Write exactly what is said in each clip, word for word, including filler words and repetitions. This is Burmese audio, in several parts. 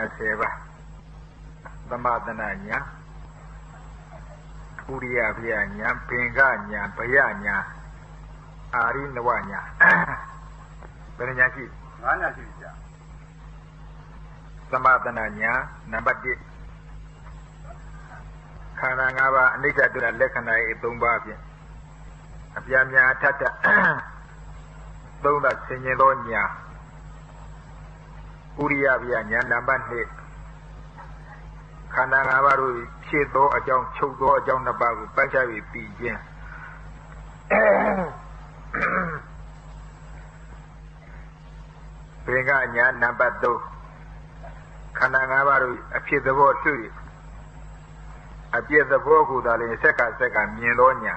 Seva Samadhananya Uriya Vyanya Pinganya Bayanya Ari Nawanya Benyaki Nanya Sija Samadhananya Nabadi Kana Ngava Nika Dura Lekana Tumbabi Abyamya Tata Dona Senyelonya Uriya Vyanya Nabandi Kana Ngavaru Chito a John Chogo a John Nabagu Bajavi Pijin Pinganya Nabado Kana Ngavaru appear the word to it. Appear the Vogu that in Seka Seka Mielonia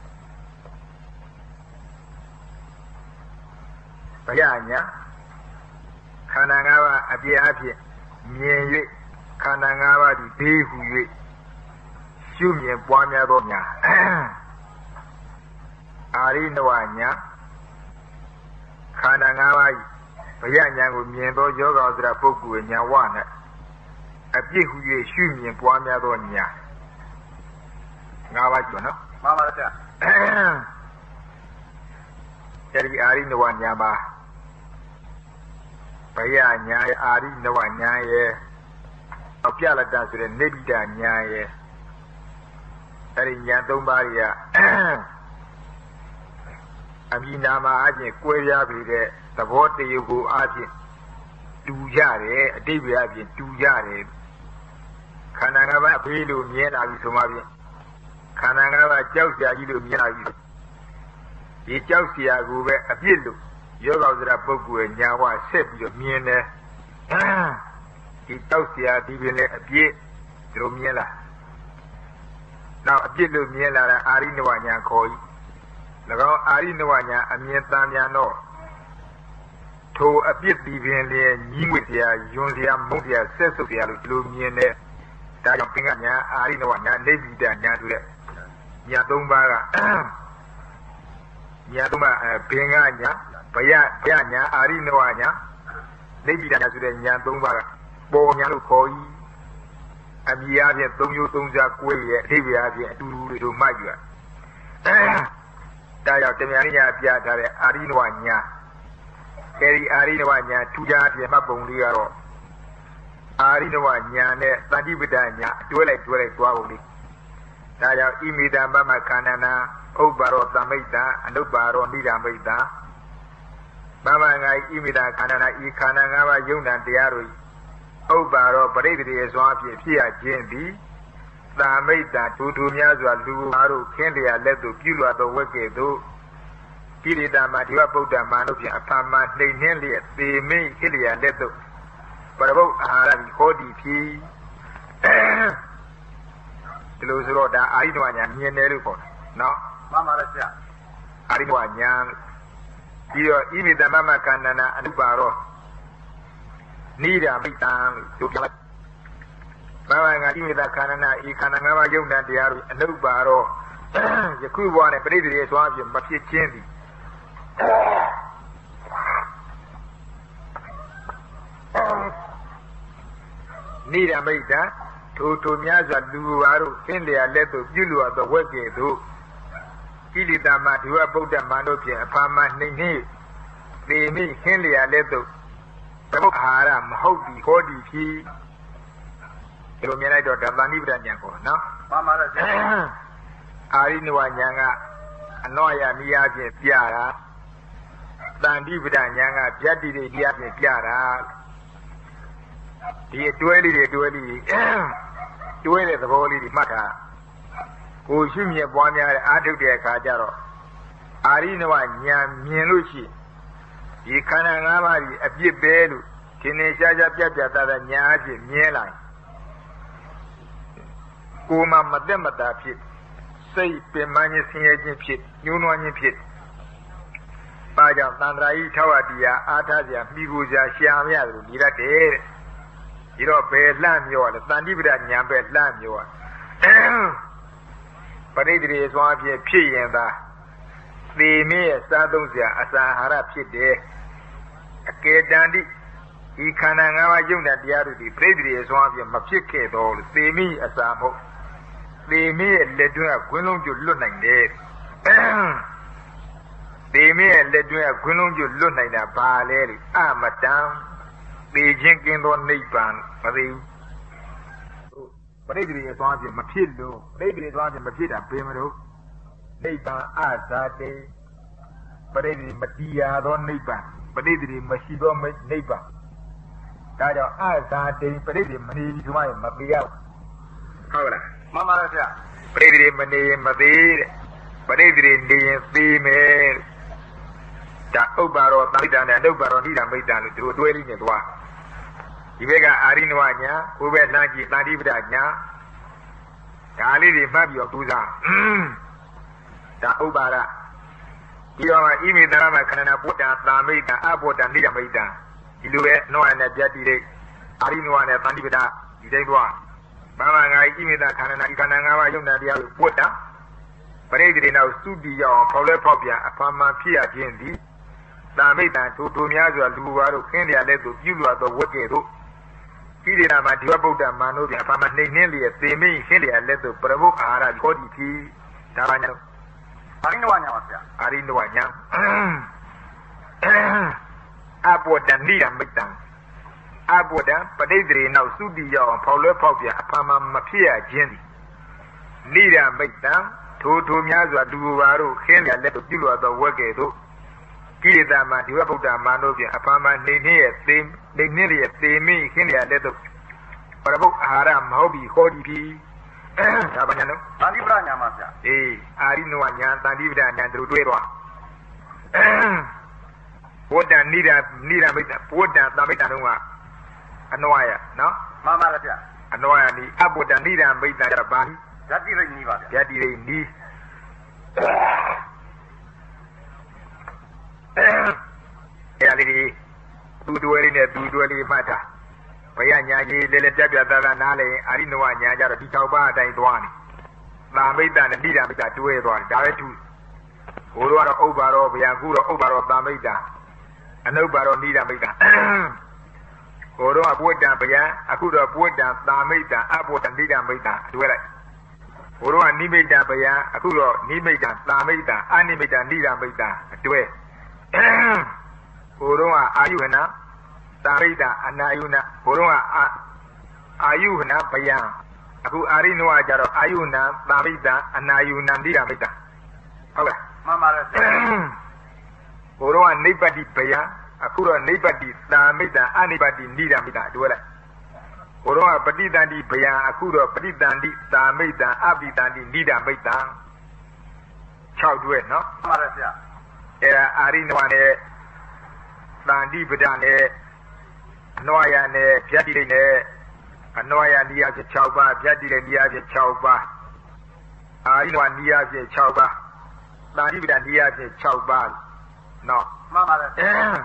Bayanya Kana Ngava appear appear Mie Kana Ngava di Dehu Shumi Buamia Donya Ari Nawanya Kana Ngava Bayanya Miendo Yoga Zra Poku and Yawana Appear who Shumi Buamia Donya Ngava Jona Mama Every Ari Nawanya Ba Bayanya Ari Nawanya Appiala Dancer and Nebida Nyaye Arinya Dombaria Aminama Aji Queria Vide, the water you go Aji Dujare, David Dujare Kanangava Pilu Miena Sumavi Kanangava Chausia Ilu Miena the Chausia Gube Apilu Yoga Rapoku and Yawa Sepio Miene He Chausia Divine Apie Dromiela Now Apilu Miela Arinawanya Koi Lago Arinawanya Amietania no To a bit divine Nimutia Yunzia Mutia Sesofia Lumiene Dayapinganya Arinawanya Levida Nyadure Yadumbara Yaduma Pinganya Payanya Arinawanya Levida Nyadure Yadumbara Bonya Koi Amiavia Tongu Tonga Kwe Hevia Duru to Magia Daya Temania Piatare Arinawanya Keri Arinawanya Tuja Mabungiaro Arinawanya Tadibidanya Dwele Dwele Dwali Daya Imida Mama Kanana Obaro Tamita and Obaro Nida Mita Mama Imida Kanana Ikananga Yuna Diari Obaro Brady is one of Pia Jendi Tamita Tutumiazu Luaru Kendia Leto Pula the Weke Kirida Matua Buddha Manopia Pama Neneli the May Kilia Leto but about Hara Hodi P Luzoda Arinwanya Nieneruko no Mama Arinwanya Io Imida Mama Kanana and Baro Nida Mitan to Mama Imida Kanana Ikananga Yuna Diaru and no Baro Yakuban and Brady is one of you, but she changed. Nida Mita to Tomiaza Luaru, Kendia Leto, Yulu of the Weke do Kilida Matua Buddha Manopia, Pama Nini, they mean Kendia Leto, Haram, Hodi, Hodi, He, Illuminate or Davanibra Yanko, no? Mama Arinwanyanga, Anoya Miyaji Piara, Dandibra Yanga, Jadi Diaji Piara. The duelli, the duelli, duelli the holy matter. Who Jimmy Bonia Adudia Kajaro. Arinwanya Mieluchi. Ikanamari, a bit belu, Kinesha Piata Nyaji, Miela. Kuma Madamata Pit. Say Pemani Singing Pit, Yunuan Pit. Baja Tandrai Tawadia, Atazia, Miguja, Shiamia, Nira. You know, bad lamb you are, the Sandibra Yam lamb you are. But it is one of your pea and the the mere Sadozia as a Harap Pit there. A K Dandy, ဤခန္ဓာ၅ပါးယုံတဲ့တရားတို့ဒီပြိတ္တိရဲ့စွမ်းအပြင်မဖြစ်ခဲ့တော့လို့သေမိအစာမဟုတ်သေမိရဲ့လက်တွင်းကခွင်းလုံးကျွတ်လွတ်နိုင်တယ်သေမိရဲ့လက်တွင်းကခွင်းလုံးကျွတ်လွတ်နိုင်တာဘာလဲလို့အမတန်သေခြင်းကင်းသောနိဗ္ဗာန်မသိဘူးပရိသေရဲ့စွမ်းအပြင်မဖြစ်လို့ပရိသေစွမ်းအပြင်မဖြစ်တာဘယ်မလို့နိဗ္ဗာန်အသာတေပရိသေမတရားသောနိဗ္ဗာန်ပရိသေမရှိသောနိဗ္ဗာန်ဒါကြောင့်အသာတေပရိသေမနေဒီမှမပြေရဟုတ်လားမှန်ပါလားဗျာပရိသေမနေရင်မသေးတဲ့ပရိသေနေရင်သေမယ်ဒါဥပ္ပါရောသမိတ္တနဲ့အနုပ္ပါရောနိဒာမိတ္တလို့သူတို့တွဲလေးနဲ့သွားဒီဘက်ကအာရိနဝညာဟိုဘက်လမ်းကြီးသန္တိပဒညာဒါလေးတွေမှတ်ပြီးတော့ပူဇော်ဒါဥပ္ပါရပြီးတော့ဣမိတရမခန္ဓာပုတ္တသာမိတ္တအပုတ္တနိဒာမိတ္တဒီလိုပဲနှောရနဲ့ပြတ်တိလေးအာရိနဝနဲ့သန္တိပဒဒီတိုင်းသွားဘာမှငါဣမိတခန္ဓာဤခန္ဓာ၅ပါးယုံနာတရားကိုပုတ္တပရိသေနောက်သုတိရောက်ဖောက်လဲဖောက်ပြန်အဖမ်းမှဖြစ်ရခြင်းသည်သာမိတ္တထိုထိုများစွာလူဝါတို့ခင်းလျာလက်သို့ပြုလွှတ်သောဝတ်ကဲ့သို့ကိရိနာမှာဒီဝဗုဒ္ဓမာနုပြန်အဖမ်းမှနှိမ့်နှင်းလျက်သေမိခင်းလျာလက်သို့ပရမုခအာရခေါ်တိဖြစ်ဒါပါညာအာရိနဝညာပါဗျာအာရိနဝညာအဘောတဏိယမိတ္တအဘောတပဋိသေနောက်သုတိရောက်ဖောက်လဲဖောက်ပြန်အဖမ်းမှမဖြစ်ရခြင်းသည်နိဒာမိတ္တထိုထိုများစွာလူဝါတို့ခင်းလျာလက်သို့ပြုလွှတ်သောဝတ်ကဲ့သို့ကိရိတာမှာဒီဝဗုဒ္ဓမာနုပြန်အဖမ်းမှနှိမ့်နှင်းရဲ့သေနှိမ့်နှင်းရဲ့သေမိခင်းလျာလက်သို့ပရမုခအာရမဟုတ်ပြီခေါ်တိဖြစ်ဒါပါညာနော်သန္တိပဒညာမှာဗျာအေးအာရိနဝညာသန္တိပဒညာတို့တွဲသွားဘုဒ္ဓနိဒာနိဒာမိတ္တဘုဒ္ဓသမိတ္တတုံးကအနဝယနော်မှန်ပါလားဗျာအနဝယနိအဘုဒ္ဓနိဒာမိတ္တကျတော့ဘာဓာတိရိတ်နီးပါဗျာဓာတိရိတ်နီးအဲ့ဒီသူတွဲလေးနဲ့သူတွဲလေးမှတ်တာဘယညာကြီးလေလေပြပြသားသားနားလေအာရိနဝညာကြတော့ဒီ၆ပါးအတိုင်းသွားနေသာမိတ္တနဲ့နိဒာမိတ္တတွဲသွားတယ်ဒါပဲသူဘိုးတို့ကတော့ဥပ္ပါရောဗျာခုတော့ဥပ္ပါရောသာမိတ္တအနုပ္ပါရောနိဒာမိတ္တဘိုးတို့ကပုဒ္ဒံဗျာအခုတော့ပုဒ္ဒံသာမိတ္တအပုဒ္ဒံနိဒာမိတ္တတွဲလိုက်ဘိုးတို့ကနိမိတ္တဗျာအခုတော့နိမိတ္တသာမိတ္တအနိမိတ္တနိဒာမိတ္တတွဲဘိုးတို့ကအာယုဟနာသာမိတ္တအနာယုနာဘိုးတို့ကအာယုဟနာဗျာအခုအာရိနဝကြတော့အာယုနာသာမိတ္တအနာယုနာနိဒာမိတ္တဟုတ်လားမှန်ပါတယ်ဘိုးတို့ကနိဗ္ဗတိဗျာအခုတော့နိဗ္ဗတိသာမိတ္တအနိဗ္ဗတိနိဒာမိတ္တတွဲလိုက်ဘိုးတို့ကပဋိသန္တိဗျာအခုတော့ပဋိသန္တိသာမိတ္တအပိသန္တိနိဒာမိတ္တ၆တွဲနော်မှန်ပါတယ်ဗျာအဲ့ဒါအာရိနဝနဲ့သန္တိပဒနဲ့အနဝယနဲ့ဗျာတိရိနဲ့အနဝယနိယဖြစ်၆ပါးဗျာတိရိနိယဖြစ်၆ပါးအာရိနဝနိယဖြစ်၆ပါးသန္တိပဒနိယဖြစ်၆ပါးနော်မှန်ပါတယ်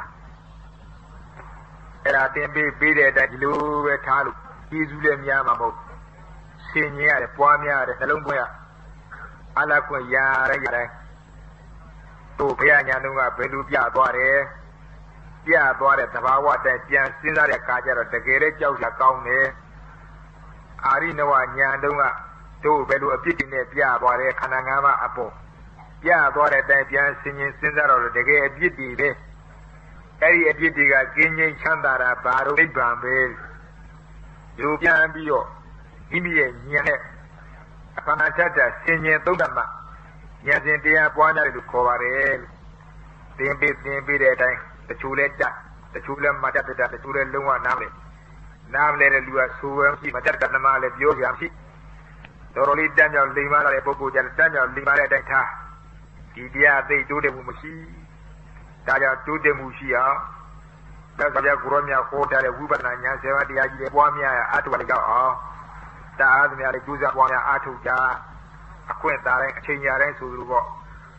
အဲ့ဒါသင်ပေးပေးတဲ့အတိုင်းဒီလိုပဲထားလို့ကျေးဇူးလည်းများမှာမဟုတ်ဆင်ញင်ရတယ်ပွားများရတယ်နှလုံးသွင်းရအလားကွရရရတယ်တို့ဘုရားညာတုန်းကဘယ်လိုပြသွားတယ်ပြသွားတဲ့သဘာဝတည်းပြန်စဉ်းစားတဲ့အခါကျတော့တကယ်လည်းကြောက်ရကောင်းတယ်အာရိနဝညာတုန်းကတို့ဘယ်လိုအပြစ်တွေနဲ့ပြသွားတယ်ခန္ဓာ၅ပါးအပေါ်ပြသွားတဲ့အတိုင်းပြန်စဉ်းကျင်စဉ်းစားတော့တကယ်အပြစ်တွေပဲအဲ့ဒီအပြစ်တွေကကင်းငြိမ်းချမ်းသာတာဘာလို့နိဗ္ဗာန်ပဲဒီလိုပြန်ပြီးတော့မိမိရဲ့ဉာဏ်နဲ့အခန္ဓာတတ်တာဆင်ញင်သုဒ္ဓမဉာဏ်စဉ်တရားပွားကြတယ်လို့ခေါ်ပါတယ်သင်ပေးသင်ပေးတဲ့အတိုင်းတချို့လဲတတ်တချို့လဲမတတ်တတ်တချို့လဲလုံးဝနားမလဲနားမလဲတဲ့လူကဆိုဝဲရှိမတတ်တတ်သမားလဲပြောကြမရှိတော်တော်လေးတန်းကြောင်လိမ်မာတဲ့ပုဂ္ဂိုလ်ကြတန်းကြောင်လိမ်မာတဲ့အတိုင်းထားဒီတရားသိတိုးတယ်မှုမရှိဒါကြောင့်တိုးတယ်မှုရှိအောင်သက်သာကိုရောမြတ်ဟောထားတဲ့ဝိပဿနာဉာဏ်ဆယ်ပါးတရားကြီးတွေပွားများရအထုလိုက်တော့အောင်တာအားသမျှလေးကျူးစားပွားများအထုကြအခွင့်သားတိုင်းအချိန်ညာတိုင်းဆိုလိုပေါ့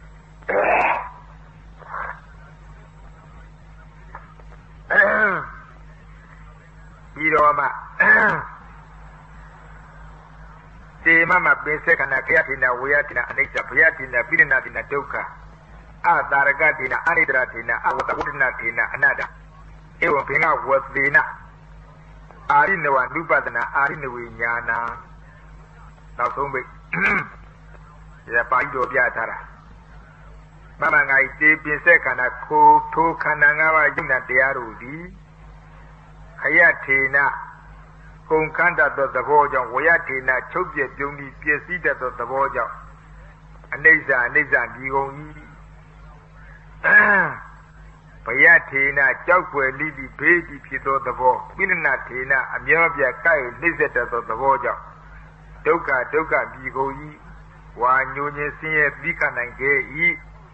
ပြီးတော့မှစေမမပိစကနာခယတိနာဝေယတိနာအနိစ္စဘယတိနာပိရဏတိနာဒုက္ခအတာရကတိနာအနိတရတိနာအဝတ္တဝတ္တနာတိနာအနတ္တ ewa pinga wadina ari nawa nupadana ari nawi nyana tao sombe ya paido biatara mama ngai te pinse kana ko to kana ngawa yuna teyarudi khaya thena kon khanda do thabo jaw waya thena chuk pye pyung ni pyesi dat do thabo jaw aniza aniza di gong yi baya thena chauk pwe li di be di phit do thabo pilana thena amya pya kai nizat dat do thabo jaw dukha dukha di gong yi wa nyu nyin sin ye bi kha nain ke yi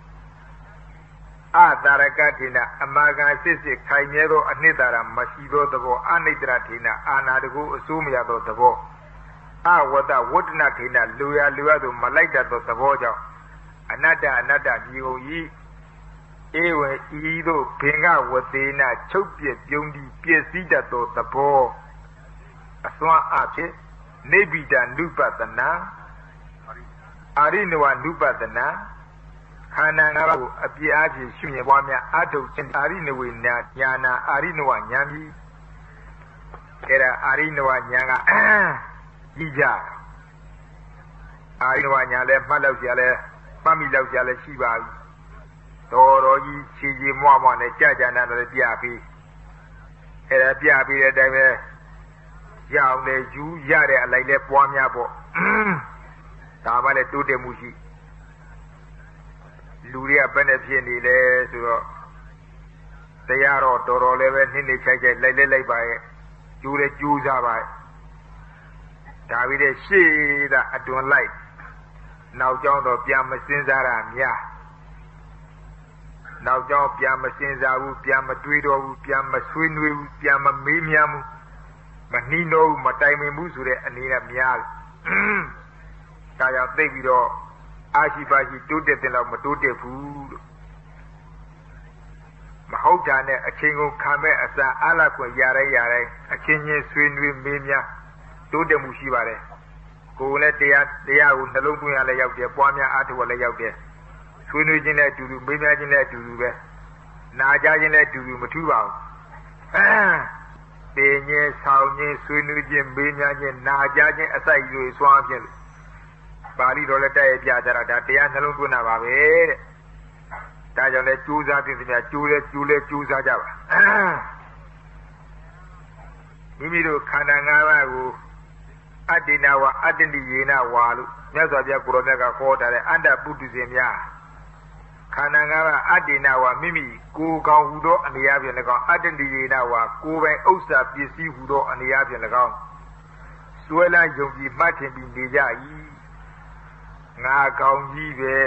Adaraka thina amaga sisi khaimye do anidara mashi do thabo anidara thina anadaku asumya do thabo awada wadna thina luya luya do malaita do thabo jaw anada anada migo yi ewe yi do pinga wadena chukpye pyungdi pyesida do thabo aswa aphe nebida nupatana arinwa nupatana khana nga ko api api shunye bwa mya atou chin ari nwe nya nyana ari nwa nyami era ari nwa nyanga ji ja ari nwa nya le mat lauk sia le pami lauk sia le shi ba bi tor ro ji chi ji mwa mwa ne ja ja na le pya pi era pya pi de dai be yaung le ju ya de alai le pwa mya po da ma le tu de mu shiလူတွေကဘယ်နဲ့ဖြစ်နေလဲဆိုတော့တရားတော့တော်တော်လေးပဲနှိမ့်နေချိုက်ချိုက်လိုက်လိုက်လိုက်ပါရဲ့ကျိုးလဲကျိုးစားပါရဲ့ဒါပြီးတဲ့ရှေ့တာအတွန်းလိုက်နောက်ကြောင်းတော့ပြန်မစင်းစားတာများနောက်ကြောင်းပြန်မစင်းစားဘူးပြန်မတွေးတော့ဘူးပြန်မဆွေးနွေးဘူးပြန်မမေးမြန်းဘူးမနှီးတော့ဘူးမတိုင်ပင်ဘူးဆိုတဲ့အနေနဲ့များဒါကြောင့်သိပြီးတော့အာရှိပါရှိတိုးတက်တဲ့လောက်မတိုးတက်ဘူးလို့မဟုတ်တာနဲ့အချင်းကိုခံမဲ့အစာအလားကွယ်ရတိုင်းရတိုင်းအချင်းချင်းဆွေးနွေးမေးမြန်းတိုးတက်မှုရှိပါတယ်ကိုယ်လည်းတရားတရားကိုနှလုံးသွင်းရလဲရောက်တယ်ပွားများအားထုတ်ရလဲရောက်တယ်ဆွေးနွေးခြင်းနဲ့အတူတူမေးမြန်းခြင်းနဲ့အတူတူပဲနာကြခြင်းနဲ့အတူတူမထူးပါဘူးပင်ချင်းဆောင်ချင်းဆွေးနွေးခြင်းမေးမြန်းခြင်းနာကြခြင်းအစိုက်ရွေစွမ်းခြင်းပါဠိတော်လည်းတိုက်ရပြကြတာဒါတရားနှလုံးသွင်းတာပါပဲတဲ့ဒါကြောင့်လဲကြိုးစားခြင်းများကြိုးလဲကြိုးလဲကြိုးစားကြပါမိမိတို့ခန္ဓာ၅ပါးကိုအတ္တိနာဝအတ္တိယေနဝါလို့မြတ်စွာဘုရားကိုရောမြတ်ကခေါ်ထားတဲ့အန္တပုတုဇဉ်များခန္ဓာ၅ပါးအတ္တိနာဝမိမိကိုယ်ကောင်ဟူသောအနေအချင်း၎င်းအတ္တိယေနဝါကိုယ်ပိုင်ဥစ္စာပစ္စည်းဟူသောအနေအချင်း၎င်းစွဲလန်းယုံကြည်မှတ်ထင်ပြီးနေကြ၏ငါကောင်းကြီးပဲ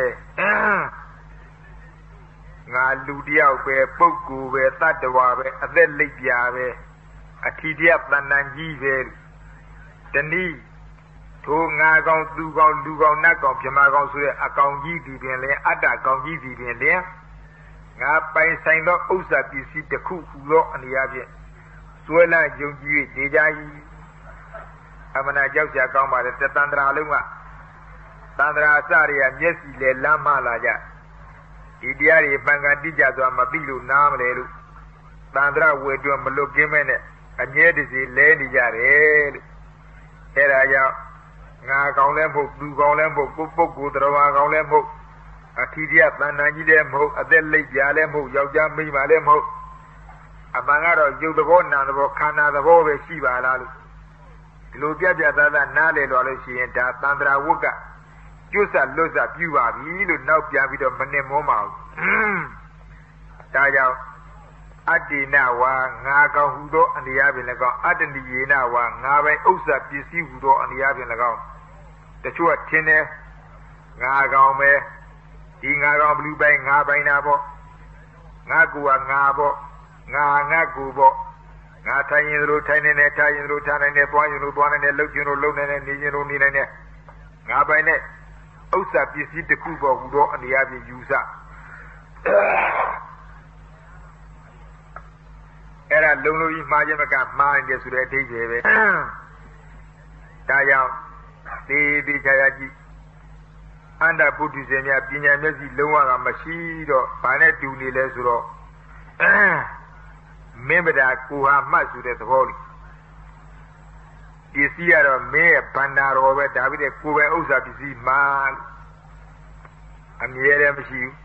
ငါလူတယောက်ပဲပုဂ္ဂိုလ်ပဲတတ္တဝါပဲအသက်လိပ်ပြာပဲအထီတရတဏ္ဍန်ကြီးပဲတနည်းထိုငါကောင်သူကောင်လူကောင်နတ်ကောင်ပြမကောင်ဆိုတဲ့အကောင်ကြီးဒီပင်လင်အတ္တကောင်ကြီးဒီပင်လင်ငါပိုင်ဆိုင်သောဥစ္စာပစ္စည်းတစ်ခုဟူသောအနေအချင်းစွဲလန်းယုံကြည်၍နေကြ၏အမနာကြောက်ကြကောင်းပါလေတသန္တရာလုံးကသန္တရာအစတွေကမျက်စီလဲလမ်းမလာကြဒီတရားတွေပံကန်တိကျစွာမသိလို့နားမလဲလို့သန္တရာဝေတွမလွတ်ကင်းမဲ့နဲ့အမြဲတစေလဲနေကြတယ်လို့အဲဒါကြောင့်ငါကောင်လည်းမဟုတ်သူကောင်လည်းမဟုတ်ကိုပုဂ္ဂိုလ်တော်ကောင်လည်းမဟုတ်အထီးတရားတဏ္ဍာကြီးလည်းမဟုတ်အသက်လိပ်ပြာလည်းမဟုတ်ယောက်ျားမိန်းမလည်းမဟုတ်အမှန်ကတော့ယုတ်သဘောနာသဘောခန္ဓာသဘောပဲရှိပါလားလို့ဒီလိုပြပြသားသားနားလည်လို့လို့ရှိရင်ဒါသန္တရာဝတ်ကကျွတ်စလွတ်စပြူပါပြီလို့နောက်ပြန်ပြီးတော့မနှင်မောပါဘူးဒါကြောင့်အတ္တိနဝါငါကောင်ဟူသောအနေအချင်း၎င်းအတ္တနိယေနဝါငါပိုင်ဥစ္စာပစ္စည်းဟူသောအနေအချင်း၎င်းတချို့ကထင်တယ်ငါကောင်ပဲဒီငါကောင်ဘလူပိုင်ငါပိုင်တာပေါ့ငါကူကငါပေါ့ငါငါကူပေါ့ငါထိုင်ရင်တို့ထိုင်နေတယ်ထိုင်ရင်တို့ထိုင်နေတယ်ပွားရင်တို့ပွားနေတယ်လှုပ်ရင်တို့လှုပ်နေတယ်နေရင်တို့နေနေတယ်ငါပိုင်တဲ့ဥစ္စာပစ္စည်းတစ်ခုပေါ်ဟူသောအနေအချင်းယူဆအဲ့ဒါလုံလုံကြီးမှားခြင်းမကမှားနေတယ်ဆိုတဲ့အဓိပ္ပာယ်ပဲဒါကြောင့်ဒီဒီခြားခြားကြည့်အန္တပုထုဇဉ်များပညာမျက်စိလုံးဝကမရှိတော့ဘာနဲ့တူနေလဲဆိုတော့မင်းပဒါကိုဟာမှတ်ဆိုတဲ့သဘောလေးပစ္စည်းကတော့မင်းရဲ့ဗန္နာတော်ပဲဒါပြီးတဲ့ကိုယ်ပဲဥစ္စာပစ္စည်းမှာအမြဲတမ်းမရှိဘူး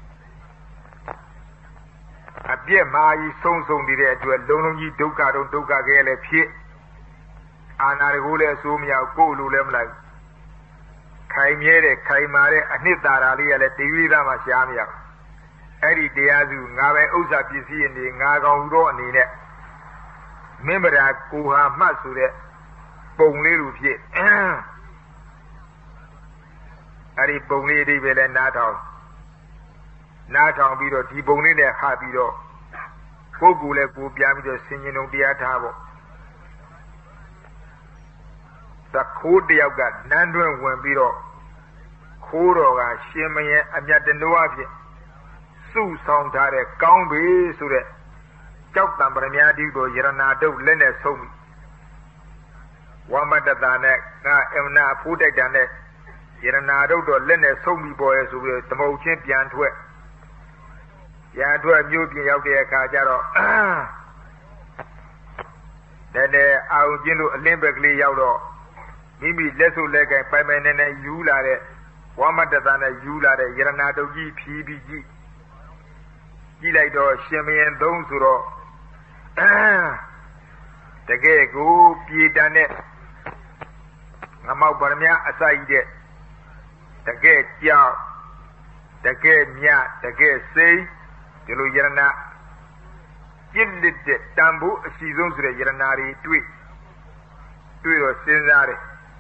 အပြည့်မာကြီးဆုံးဆုံးနေတဲ့အတွက်လုံးလုံးကြီးဒုက္ခတော့ဒုက္ခကဲလည်းဖြစ်အာနာတကိုလည်းအဆိုးမရကိုယ်လိုလည်းမလိုက်ခိုင်မြဲတဲ့ခိုင်မာတဲ့အနှစ်သာရလေးကလည်းတရွေးသားမှရှားမရဘူးအဲ့ဒီတရားစုငါပဲဥစ္စာပစ္စည်းအနေငါကောင်ဟူသောအနေနဲ့မင်းဗရာကိုဟာမှတ်ဆိုတဲ့ပုံလေးလိုဖြစ်အဲ့ဒီပုံလေးအိဗယ်လဲနားထောင်နားထောင်ပြီးတော့ဒီပုံလေးနဲ့ဟာပြီးတော့ကိုယ်ကူလည်းကိုပြပြီးတော့ဆင်ញင်ုံတရားထားပေါ့သခိုးတယောက်ကနန်းတွင်းဝင်ပြီးတော့ခိုးတော်ကရှင်မယံအမြတ်တနိုးအဖြစ်စုဆောင်ထားတဲ့ကောင်းပြီဆိုတဲ့ကြောက်တံပရမတိကိုယရနာတုတ်လက်နဲ့ဆုံးပြီးဝမတတာနဲ့ငါအမနာအဖိုးတိုက်တာနဲ့ယရနာတုတ်တော့လက်နဲ့ဆုံးပြီးပေါ်ရဲဆိုပြီးသမုတ်ချင်းပြန်ထွက်ပြန်ထွက်မြို့ပြင်ရောက်တဲ့အခါကျတော့တည်းတည်းအောင်ကျင်းလို့အလင်းဘက်ကလေးရောက်တော့မိမိလက်စုပ်လက်ကင်ပိုင်ပိုင်နဲ့နဲ့ယူလာတဲ့ဝမတတာနဲ့ယူလာတဲ့ယရနာတုတ်ကြီးဖြီးပြီးကြည့်ကြည့်လိုက်တော့ရှင်မယံသုံးဆိုတော့တကယ်ကိုပြေတန်တဲ့ငမောက်ပရမအစာကြီးတဲ့တကယ်ကြောက်တကယ်မြတကယ်စိတ်ဒီလိုယရနာကျင့်တဲ့တန်ဖိုးအစီဆုံးဆိုတဲ့ယရနာတွေတွေ့တွေ့တော့စဉ်းစားတယ်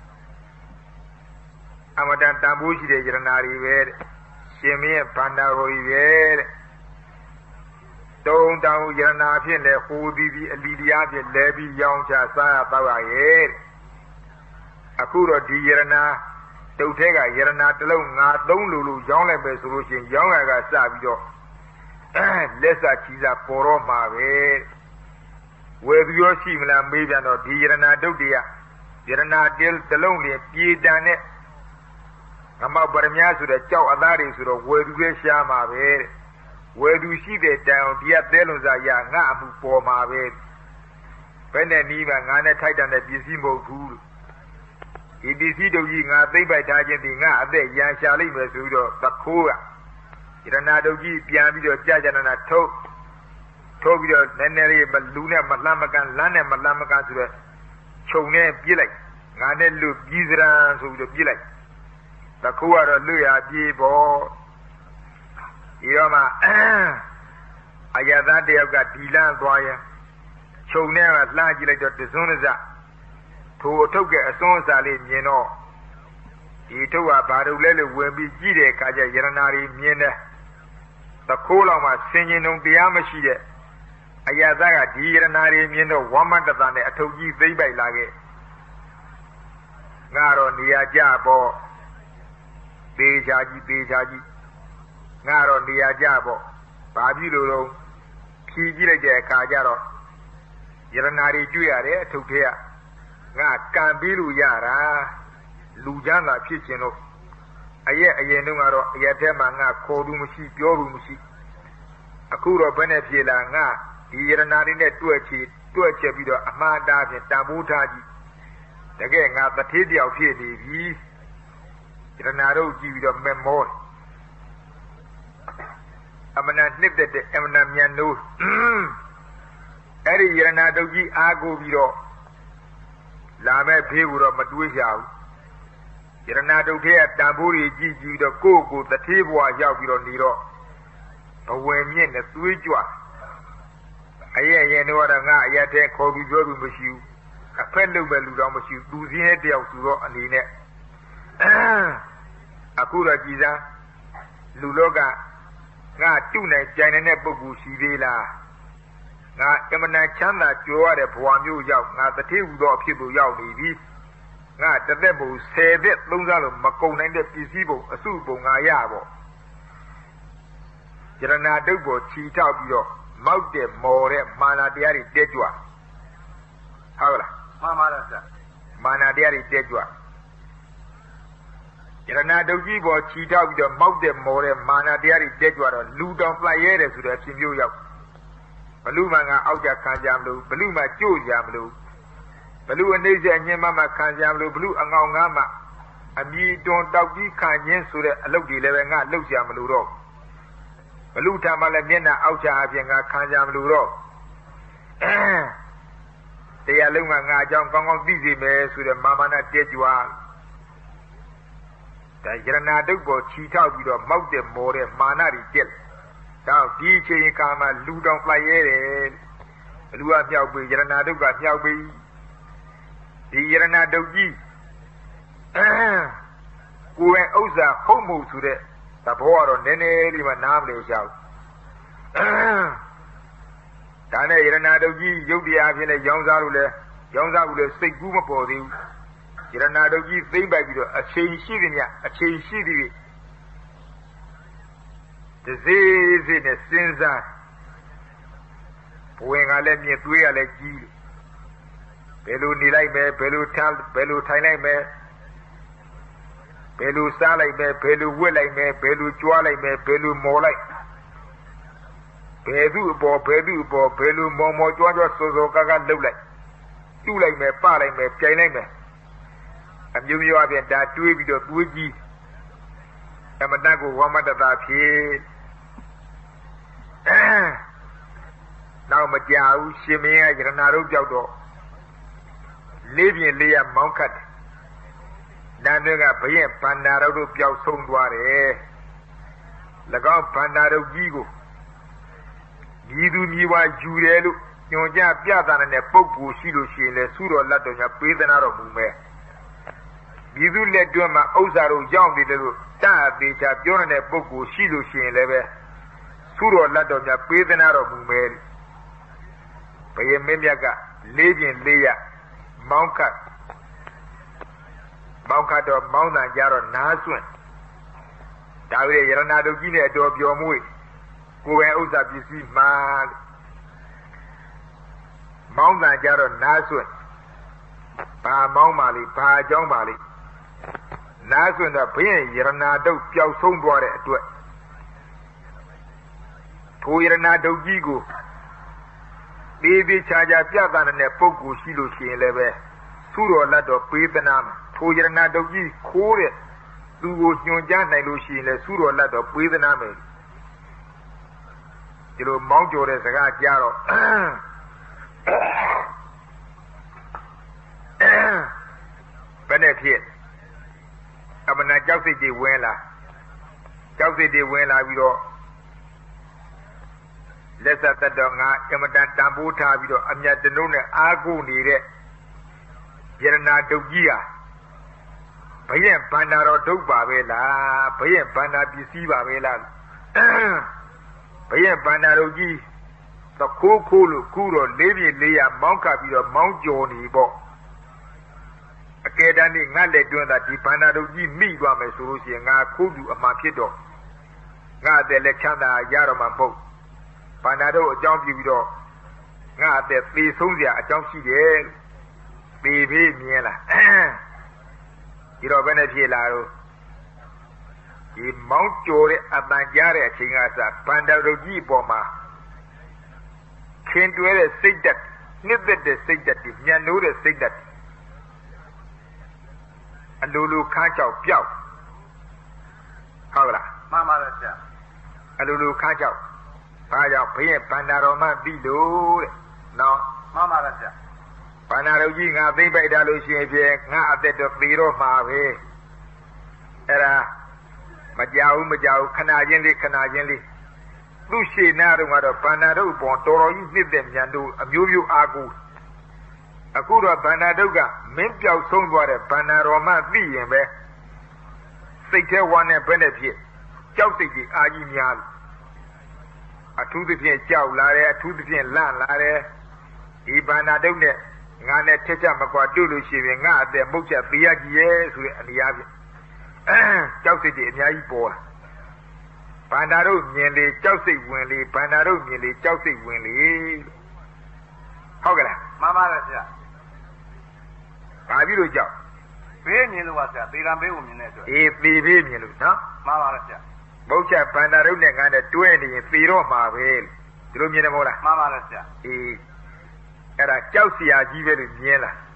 အမတန်တန်ဖိုးရှိတဲ့ယရနာတွေပဲတဲ့ရှင်မင်းဗန္တာတော်ကြီးပဲတဲ့တုံတောင်ယရနာဖြင့်လည်းဟိုသည်ဒီအလီတရားဖြင့်လဲပြီးရောင်းချစားရတော့ရရဲ့အခုတော့ဒီယရနာတုတ်ထဲကယရနာတစ်လုံးငါသုံးလူလူရောင်းလိုက်ပဲဆိုလို့ရှိရင်ရောင်းရကစပြီးတော့လက်စာချီစာပေါ်တော့မှာပဲဝယ်သူရောရှိမလားမေးပြန်တော့ဒီယရနာတုတ်တွေကယရနာတစ်လုံးလေးပြေတန်တဲ့ငမောက်ပရမဆိုတဲ့ကြောက်အသားတွေဆိုတော့ဝယ်သူပဲရှားမှာပဲဝယ်သူရှိတဲ့တိုင်အောင်ဒီကသဲလွန်စားရငါအမှုပေါ်မှာပဲဘယ်နဲ့နီးမှငါနဲ့ထိုက်တန်တဲ့ပစ္စည်းမဟုတ်ဘူးဒီပစ္စည်းတို့ကြီးငါသိမ့်ပိုက်ထားခြင်းဒီငါအသက်ရန်ရှာလိမ့်မယ်ဆိုပြီးတော့သခိုးကယရနာတို့ကြီးပြန်ပြီးတော့ကြာကြာနာနာထုတ်ထုတ်ပြီးတော့နည်းနည်းလေးမလူနဲ့မလှမ်းမကန်လမ်းနဲ့မလှမ်းမကန်ဆိုတော့ခြုံနဲ့ပြေးလိုက်ငါနဲ့လူပြီးစရန်ဆိုပြီးတော့ပြေးလိုက်သခိုးကတော့လွတ်ရပြေးပေါ့ဒီတော့မှအယသတယောက်ကဒီလန်းသွားရင်ခြုံနဲ့ကလှမ်းကြည့်လိုက်တော့တစွန်းစထိုအထုပ်ကအစွန်းအစာလေးမြင်တော့ဒီထုတ်ကဘာလို့လဲလို့ဝင်ပြီးကြည့်တဲ့အခါကျယရနာတွေမြင်တယ်သခိုးလောက်မှဆင်ញင်ုံတရားမရှိတဲ့အယသကဒီယရနာတွေမြင်တော့ဝမတတနဲ့အထုပ်ကြီးသိမ့်ပိုက်လာခဲ့ငါတော့နေရာကြပေါ့သေချာကြီးသေချာကြီးငါတော့နေရာကြပေါ့ဘာဖြစ်လို့လဲဖြီးကြည့်လိုက်တဲ့အခါကျတော့ယရနာတွေတွေ့ရတယ်အထုပ်ထဲကငါကံပြီးလို့ရတာလူချမ်းသာဖြစ်ခြင်းလို့အရက်အရင်တုန်းကတော့အရက်ထဲမှာငါခေါ်သူမရှိပြောသူမရှိအခုတော့ဘယ်နဲ့ဖြေလာငါဒီယရနာတွေနဲ့တွဲချီတွဲချက်ပြီးတော့အမှားတားဖြင့်တန်ဖိုးထားကြည့်တကယ်ငါတထေးတယောက်ဖြစ်နေပြီယရနာတို့ကြည့်ပြီးတော့မမောအမနာနှစ်သက်တဲ့အမနာမြန်လို့အဲ့ဒီယရနာတို့ကြီးအားကိုပြီးတော့လာမဲ့ဖေးကိုတော့မတွေးကြဘူးယရနာတုတ်ထဲကတန်ဖိုးတွေကြည့်ကြည့်တော့ကိုယ့်ကိုယ်တထေးဘွားရောက်ပြီးတော့နေတော့ဘဝင်မြင့်နဲ့သွေးကြွအရဲ့ရင်တော့ငါအရက်ထဲခေါ်ပြီးပြောသူမရှိဘူးအဖက်လုပ်မဲ့လူတော့မရှိဘူးသူစင်းရဲ့တယောက်သူတော့အနေနဲ့အခုတော့ကြည်စမ်းလူလောကငါတုနိုင်ကြိုင်နေတဲ့ပုဂ္ဂိုလ်ရှိသေးလားငါအမနာချမ်းသာကြွယ်ရတဲ့ဘဝမျိုးရောက်ငါတထေးဟူသောအဖြစ်ကိုရောက်နေပြီငါတသက်ပုံဆယ်သက်သုံးစားလို့မကုန်နိုင်တဲ့ပစ္စည်းပုံအစုပုံငါရပေါ့ယရနာတုတ်ပေါ်ခြီထောက်ပြီးတော့မောက်တဲ့မော်တဲ့မာနာတရားတွေတက်ကြွဟုတ်လားမှန်ပါလားဆရာမာနာတရားတွေတက်ကြွယရနာတုတ်ကြီးပေါ်ခြီထောက်ပြီးတော့မောက်တဲ့မော်တဲ့မာနာတရားတွေတက်ကြွတော့လူတောင်ပြတ်ရဲတယ်ဆိုတဲ့အဖြစ်မျိုးရောက်ဘလူမှငါအောက်ကြခံကြမလို့ဘလူမှကြို့ကြမလို့ဘလူအနေနဲ့ညင်မမှခံကြမလို့ဘလူအငောင်ငါးမှအမြည်တွန်တောက်ကြီးခံခြင်းဆိုတဲ့အလုပ်တွေလည်းပဲငါလုပ်ကြမလို့တော့ဘလူထမှလည်းမျက်နှာအောက်ကြအပြင်ငါခံကြမလို့တော့တရားလုံးကငါအကြောင်းကောင်းကောင်းသိစေမယ်ဆိုတဲ့မာမနာတဲကြွားဒါယရဏဒုတ်ပေါ်ခြိထောက်ပြီးတော့မောက်တဲ့မော်တဲ့မာနတွေတက်တော့ဒီအချိန်ကာမှာလူတောင်ပြရဲတယ်လူကမြောက်ပြီးယရဏဒုတ်ကမြောက်ပြီးဒီယရဏဒုတ်ကြီးကိုယ်ရဲ့ဥစ္စာဟုတ်မှုဆိုတဲ့သဘောကတော့နည်းနည်းလေးမှနားမလည်ချဘူးဒါနဲ့ယရဏဒုတ်ကြီးရုပ်တရားဖြစ်နေရောင်းစားလို့လဲရောင်းစားဘူးလဲစိတ်ကူးမပေါ်သေးဘူးယရဏဒုတ်ကြီးသိမ့်ပိုက်ပြီးတော့အချိန်ရှိသည်မြအချိန်ရှိသည်တစေးစေးနဲ့စဉ်းစားဘဝင်ကလည်းမြင်သွေးကလည်းကြီးဘယ်လိုနေလိုက်မယ်ဘယ်လိုထားဘယ်လိုထိုင်လိုက်မယ်ဘယ်လိုစားလိုက်မယ်ဘယ်လိုဝတ်လိုက်မယ်ဘယ်လိုကြွားလိုက်မယ်ဘယ်လိုမော်လိုက်ဘယ်သူအပေါ်ဘယ်သူအပေါ်ဘယ်လိုမော်မော်ကြွားကြွားစောစောကားကားလှုပ်လိုက်တူးလိုက်မယ်ပလိုက်မယ်ပြိုင်လိုက်မယ်အမျိုးမျိုးအပြင်ဒါတွေးပြီးတော့သွေးကြီးအမတတ်ကိုဝမတ္တတာဖြစ်နောက်မကြောက်ရှင်မင်းရဲ့ယရဏတို့ကြောက်တော့လေးပြင်းလေးရမောင်းခတ်တယ်နန်းတွေကဘရင်ဗန္နာတို့ပျောက်ဆုံးသွားတယ်၎င်းဗန္နာတို့ကြီးကိုညီသူညီဝါယူတယ်လို့ညွန်ကြပြတာနဲ့ပုပ်ကိုရှိလို့ရှိရင်လေသုတော်လက်တော်ညာပေးသနာတော်မူမယ်ညီသူလက်တွင်းမှာဥစ္စာတို့ရောက်နေတယ်လို့တအသေးချာပြောနေတဲ့ပုပ်ကိုရှိလို့ရှိရင်လည်းပဲသုတော်လက်တော်ညာပေးသနာတော်မူမယ်ဘယမင်းမြတ်ကလေးပြင်လေးရမောင်းခတ်မောင်းခတ်တော့မောင်းတန်ကြတော့နားစွန့်ဒါဝိရယရဏဒုတ်ကြီးနဲ့အတော်ပျော်မွေ့ကိုယ်ပဲဥစ္စာပစ္စည်းမှာမောင်းတန်ကြတော့နားစွန့်ဘာမောင်းပါလိဘာအကြောင်းပါလိနားစွန့်တော့ဘုရင်ယရဏဒုတ်ပျောက်ဆုံးသွားတဲ့အတွက်ထိုယရဏဒုတ်ကြီးကိုဒီဒီချာချာပြသတဲ့ပုဂ္ဂိုလ်ရှိလို့ရှိရင်လည်းပဲသုတော်လက်တော်ပေးသနာမယ်ထိုယရဏဒုတ်ကြီးခိုးတဲ့သူကိုညွှန်ကြားနိုင်လို့ရှိရင်လည်းသုတော်လက်တော်ပေးသနာမယ်ဒီလိုမောင်းကြော်တဲ့စကားကြားတော့ဘယ်နဲ့ဖြစ်အမနာကြောက်စိတ်ကြီးဝင်လာကြောက်စိတ်ကြီးဝင်လာပြီးတော့လက်ဆက်သက်တော်ငါအမတန်တန်ဖိုးထားပြီးတော့အမြတ်တနုံးနဲ့အားကိုးနေတဲ့ယရဏဒုတ်ကြီးဟာဘယင်ဗန္နာတော်ဒုတ်ပါပဲလားဘယင်ဗန္နာပစ္စည်းပါပဲလားဘယင်ဗန္နာဒုတ်ကြီးသခိုးခိုးလို့ခုတော့လေးပြလေးရမောင်းခတ်ပြီးတော့မောင်းကြော်နေပေါ့အကယ်တမ်းဒီငါလက်တွင်းသာဒီဗန္နာဒုတ်ကြီးမိသွားမယ်ဆိုလို့ရှိရင်ငါခိုးသူအမှန်ဖြစ်တော့ငါအသက်လက်ချမ်းသာရတော့မှာမဟုတ်ဗန္နာတို့အကြောင်းပြုပြီးတော့ငါအသက်သေဆုံးစရာအကြောင်းရှိတယ်သေဖေးမြင်လားဒီတော့ဘယ်နဲ့ဖြစ်လာတော့ဒီမောင်းကြိုတဲ့အပန်ကြားတဲ့အချိန်ကစဗန္နာတို့ကြီးအပေါ်မှာခင်တွဲတဲ့စိတ်ဓာတ်နှစ်သက်တဲ့စိတ်ဓာတ်ဒီညံ့နိုးတဲ့စိတ်ဓာတ်အလိုလိုခါကြောက်ပြောက်ဟုတ်လားမှန်ပါတယ်ဆရာအလိုလိုခါကြောက်ဘာကြောင့်ဘုရင်ဗန္နာတော်မှပြီလို့တဲ့နော်မှန်ပါတယ်ဆရာဗန္နာတော်ကြီးငါသိမ့်ပိုက်တာလို့ရှိရင်ဖြင့်ငါအသက်တော့သေတော့မှာပဲအဲ့ဒါမကြောက်ဘူးမကြောက်ခဏချင်းလေးခဏချင်းလေးသူ့ရှေ့နာတော့ကတော့ဗန္နာတို့ပေါ်တော်တော်ကြီးနှစ်သက်မြန်တို့အမျိုးမျိုးအားကိုးအခုတော့ဗန္နာတို့ကမင်းပြောက်ဆုံးသွားတဲ့ဗန္နာတော်မှသိရင်ပဲစိတ်ထဲဝမ်းနဲ့ဘယ်နဲ့ဖြစ်ကြောက်စိတ်ကြီးအာကြီးများအထူးသဖြင့်ကြောက်လာတယ်အထူးသဖြင့်လန့်လာတယ်ဒီဗန္နာတို့နဲ့ငါနဲ့ထက်ကြမကွာတွေ့လို့ရှိရင်ငါအသက်မုတ်ချက်ပေးရကြီးရဲ့ဆိုတဲ့အနေအချင်းကြောက်စိတ်ကြီးအများကြီးပေါ်လာဗန္နာတို့မြင်လေကြောက်စိတ်ဝင်လေဗန္နာတို့မြင်လေကြောက်စိတ်ဝင်လေဟုတ်ကဲ့လားမှန်ပါတယ်ဆရာဘာဖြစ်လို့ကြောက်ဘေးမြင်လို့ပါဆရာသေတံဘေးကိုမြင်တဲ့အတွက်အေးသေဘေးမြင်လို့နော်မှန်ပါတယ်ဆရာမုတ်ချက်ဗန္နာတို့နဲ့ငါနဲ့တွဲနေရင်သေတော့မှာပဲဒီလိုမြင်တယ်မဟုတ်လားမှန်ပါလားဆရာအေးအဲ့ဒါကြောက်စရာကြီးပဲလို့မြင်လား